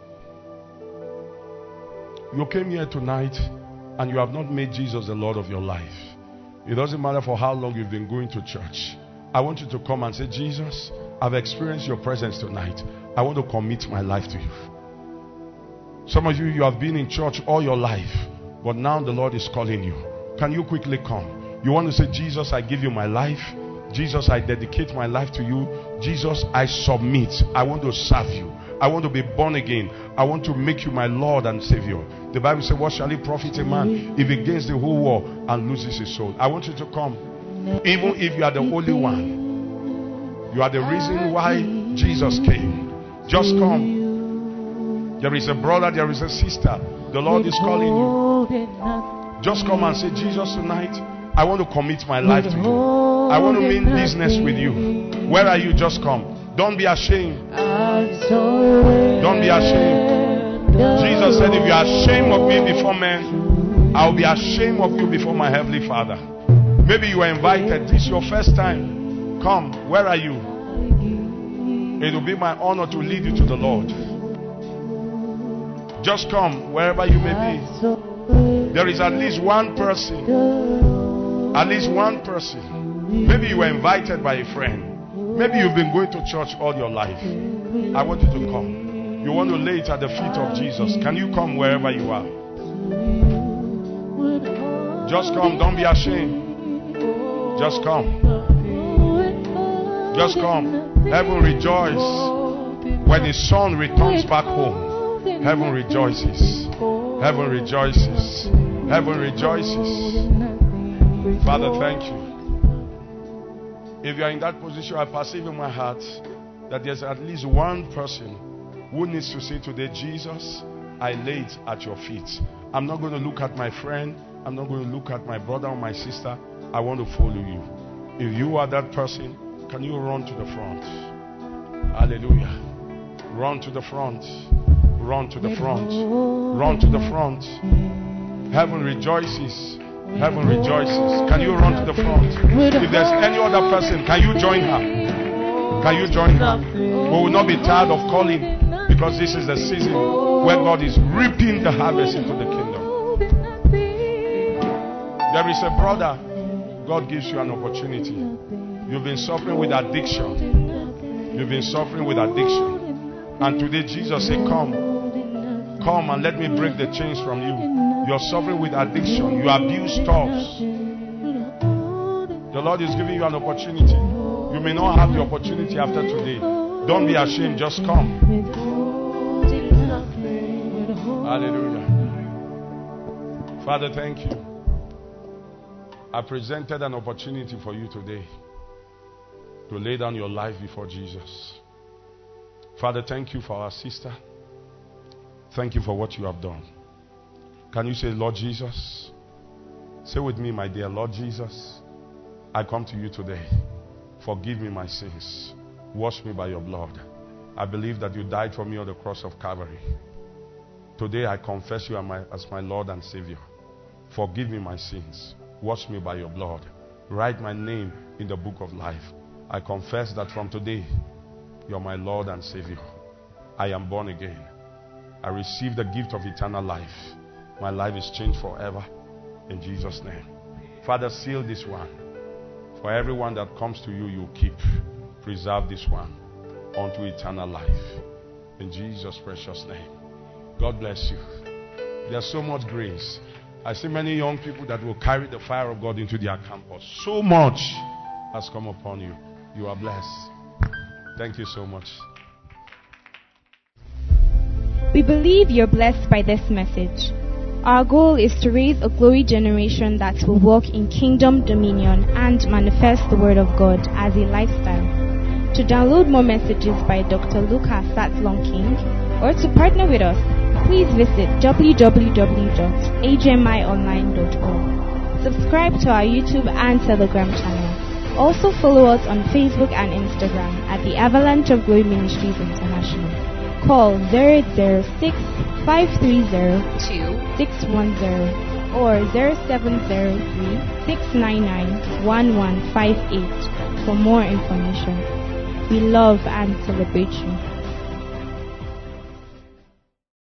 You came here tonight and you have not made Jesus the Lord of your life. It doesn't matter for how long you've been going to church. I want you to come and say, Jesus, I've experienced your presence tonight. I want to commit my life to you. Some of you, you have been in church all your life, but now the Lord is calling you. Can you quickly come? You want to say, Jesus, I give you my life. Jesus, I dedicate my life to you. Jesus, I submit. I want to serve you. I want to be born again. I want to make you my Lord and Savior. The Bible says, what shall it profit a man if he gains the whole world and loses his soul? I want you to come. Even if you are the only one, you are the reason why Jesus came. Just come. There is a brother, there is a sister. The Lord is calling you. Just come and say, Jesus, tonight, I want to commit my life to you. I want to mean business with you. Where are you? Just come. Don't be ashamed. Don't be ashamed. Jesus said, if you are ashamed of me before men, I will be ashamed of you before my Heavenly Father. Maybe you are invited. This is your first time. Come. Where are you? It will be my honor to lead you to the Lord. Just come wherever you may be. There is at least one person. At least one person. Maybe you were invited by a friend. Maybe you've been going to church all your life. I want you to come. You want to lay it at the feet of Jesus. Can you come wherever you are? Just come. Don't be ashamed. Just come. Just come. Heaven rejoices when his son returns back home. Heaven rejoices. Heaven rejoices. Heaven rejoices. Father, thank you. If you are in that position, I perceive in my heart that there's at least one person who needs to say today, Jesus, I lay it at your feet. I'm not going to look at my friend. I'm not going to look at my brother or my sister. I want to follow you. If you are that person, can you run to the front? Hallelujah. Run to the front. Run to the front. Run to the front. Heaven rejoices. Heaven rejoices. Can you run to the front? If there's any other person, can you join her? Can you join her? We will not be tired of calling, because this is the season where God is reaping the harvest into the kingdom. There is a brother, God gives you an opportunity. You've been suffering with addiction. You've been suffering with addiction. And today Jesus said, come. Come and let me break the chains from you. You're suffering with addiction. You abuse stuffs. The Lord is giving you an opportunity. You may not have the opportunity after today. Don't be ashamed. Just come. Hallelujah. Father, thank you. I presented an opportunity for you today to lay down your life before Jesus. Father, thank you for our sister. Thank you for what you have done. Can you say, Lord Jesus? Say with me, my dear Lord Jesus, I come to you today. Forgive me my sins. Wash me by your blood. I believe that you died for me on the cross of Calvary. Today I confess you as my Lord and Savior. Forgive me my sins. Wash me by your blood. Write my name in the book of life. I confess that from today, you're my Lord and Savior. I am born again. I receive the gift of eternal life. My life is changed forever. In Jesus' name. Father, seal this one. For everyone that comes to you, you keep. Preserve this one unto eternal life. In Jesus' precious name. God bless you. There's so much grace. I see many young people that will carry the fire of God into their campus. So much has come upon you. You are blessed. Thank you so much. We believe you're blessed by this message. Our goal is to raise a glory generation that will walk in kingdom dominion and manifest the word of God as a lifestyle. To download more messages by Dr. Lucas Satlong-King or to partner with us, please visit www.hmionline.org. Subscribe to our YouTube and Telegram channel. Also follow us on Facebook and Instagram at the Avalanche of Glory Ministries International. Call 0806-530-2610 or 0703-699-1158 for more information. We love and celebrate you.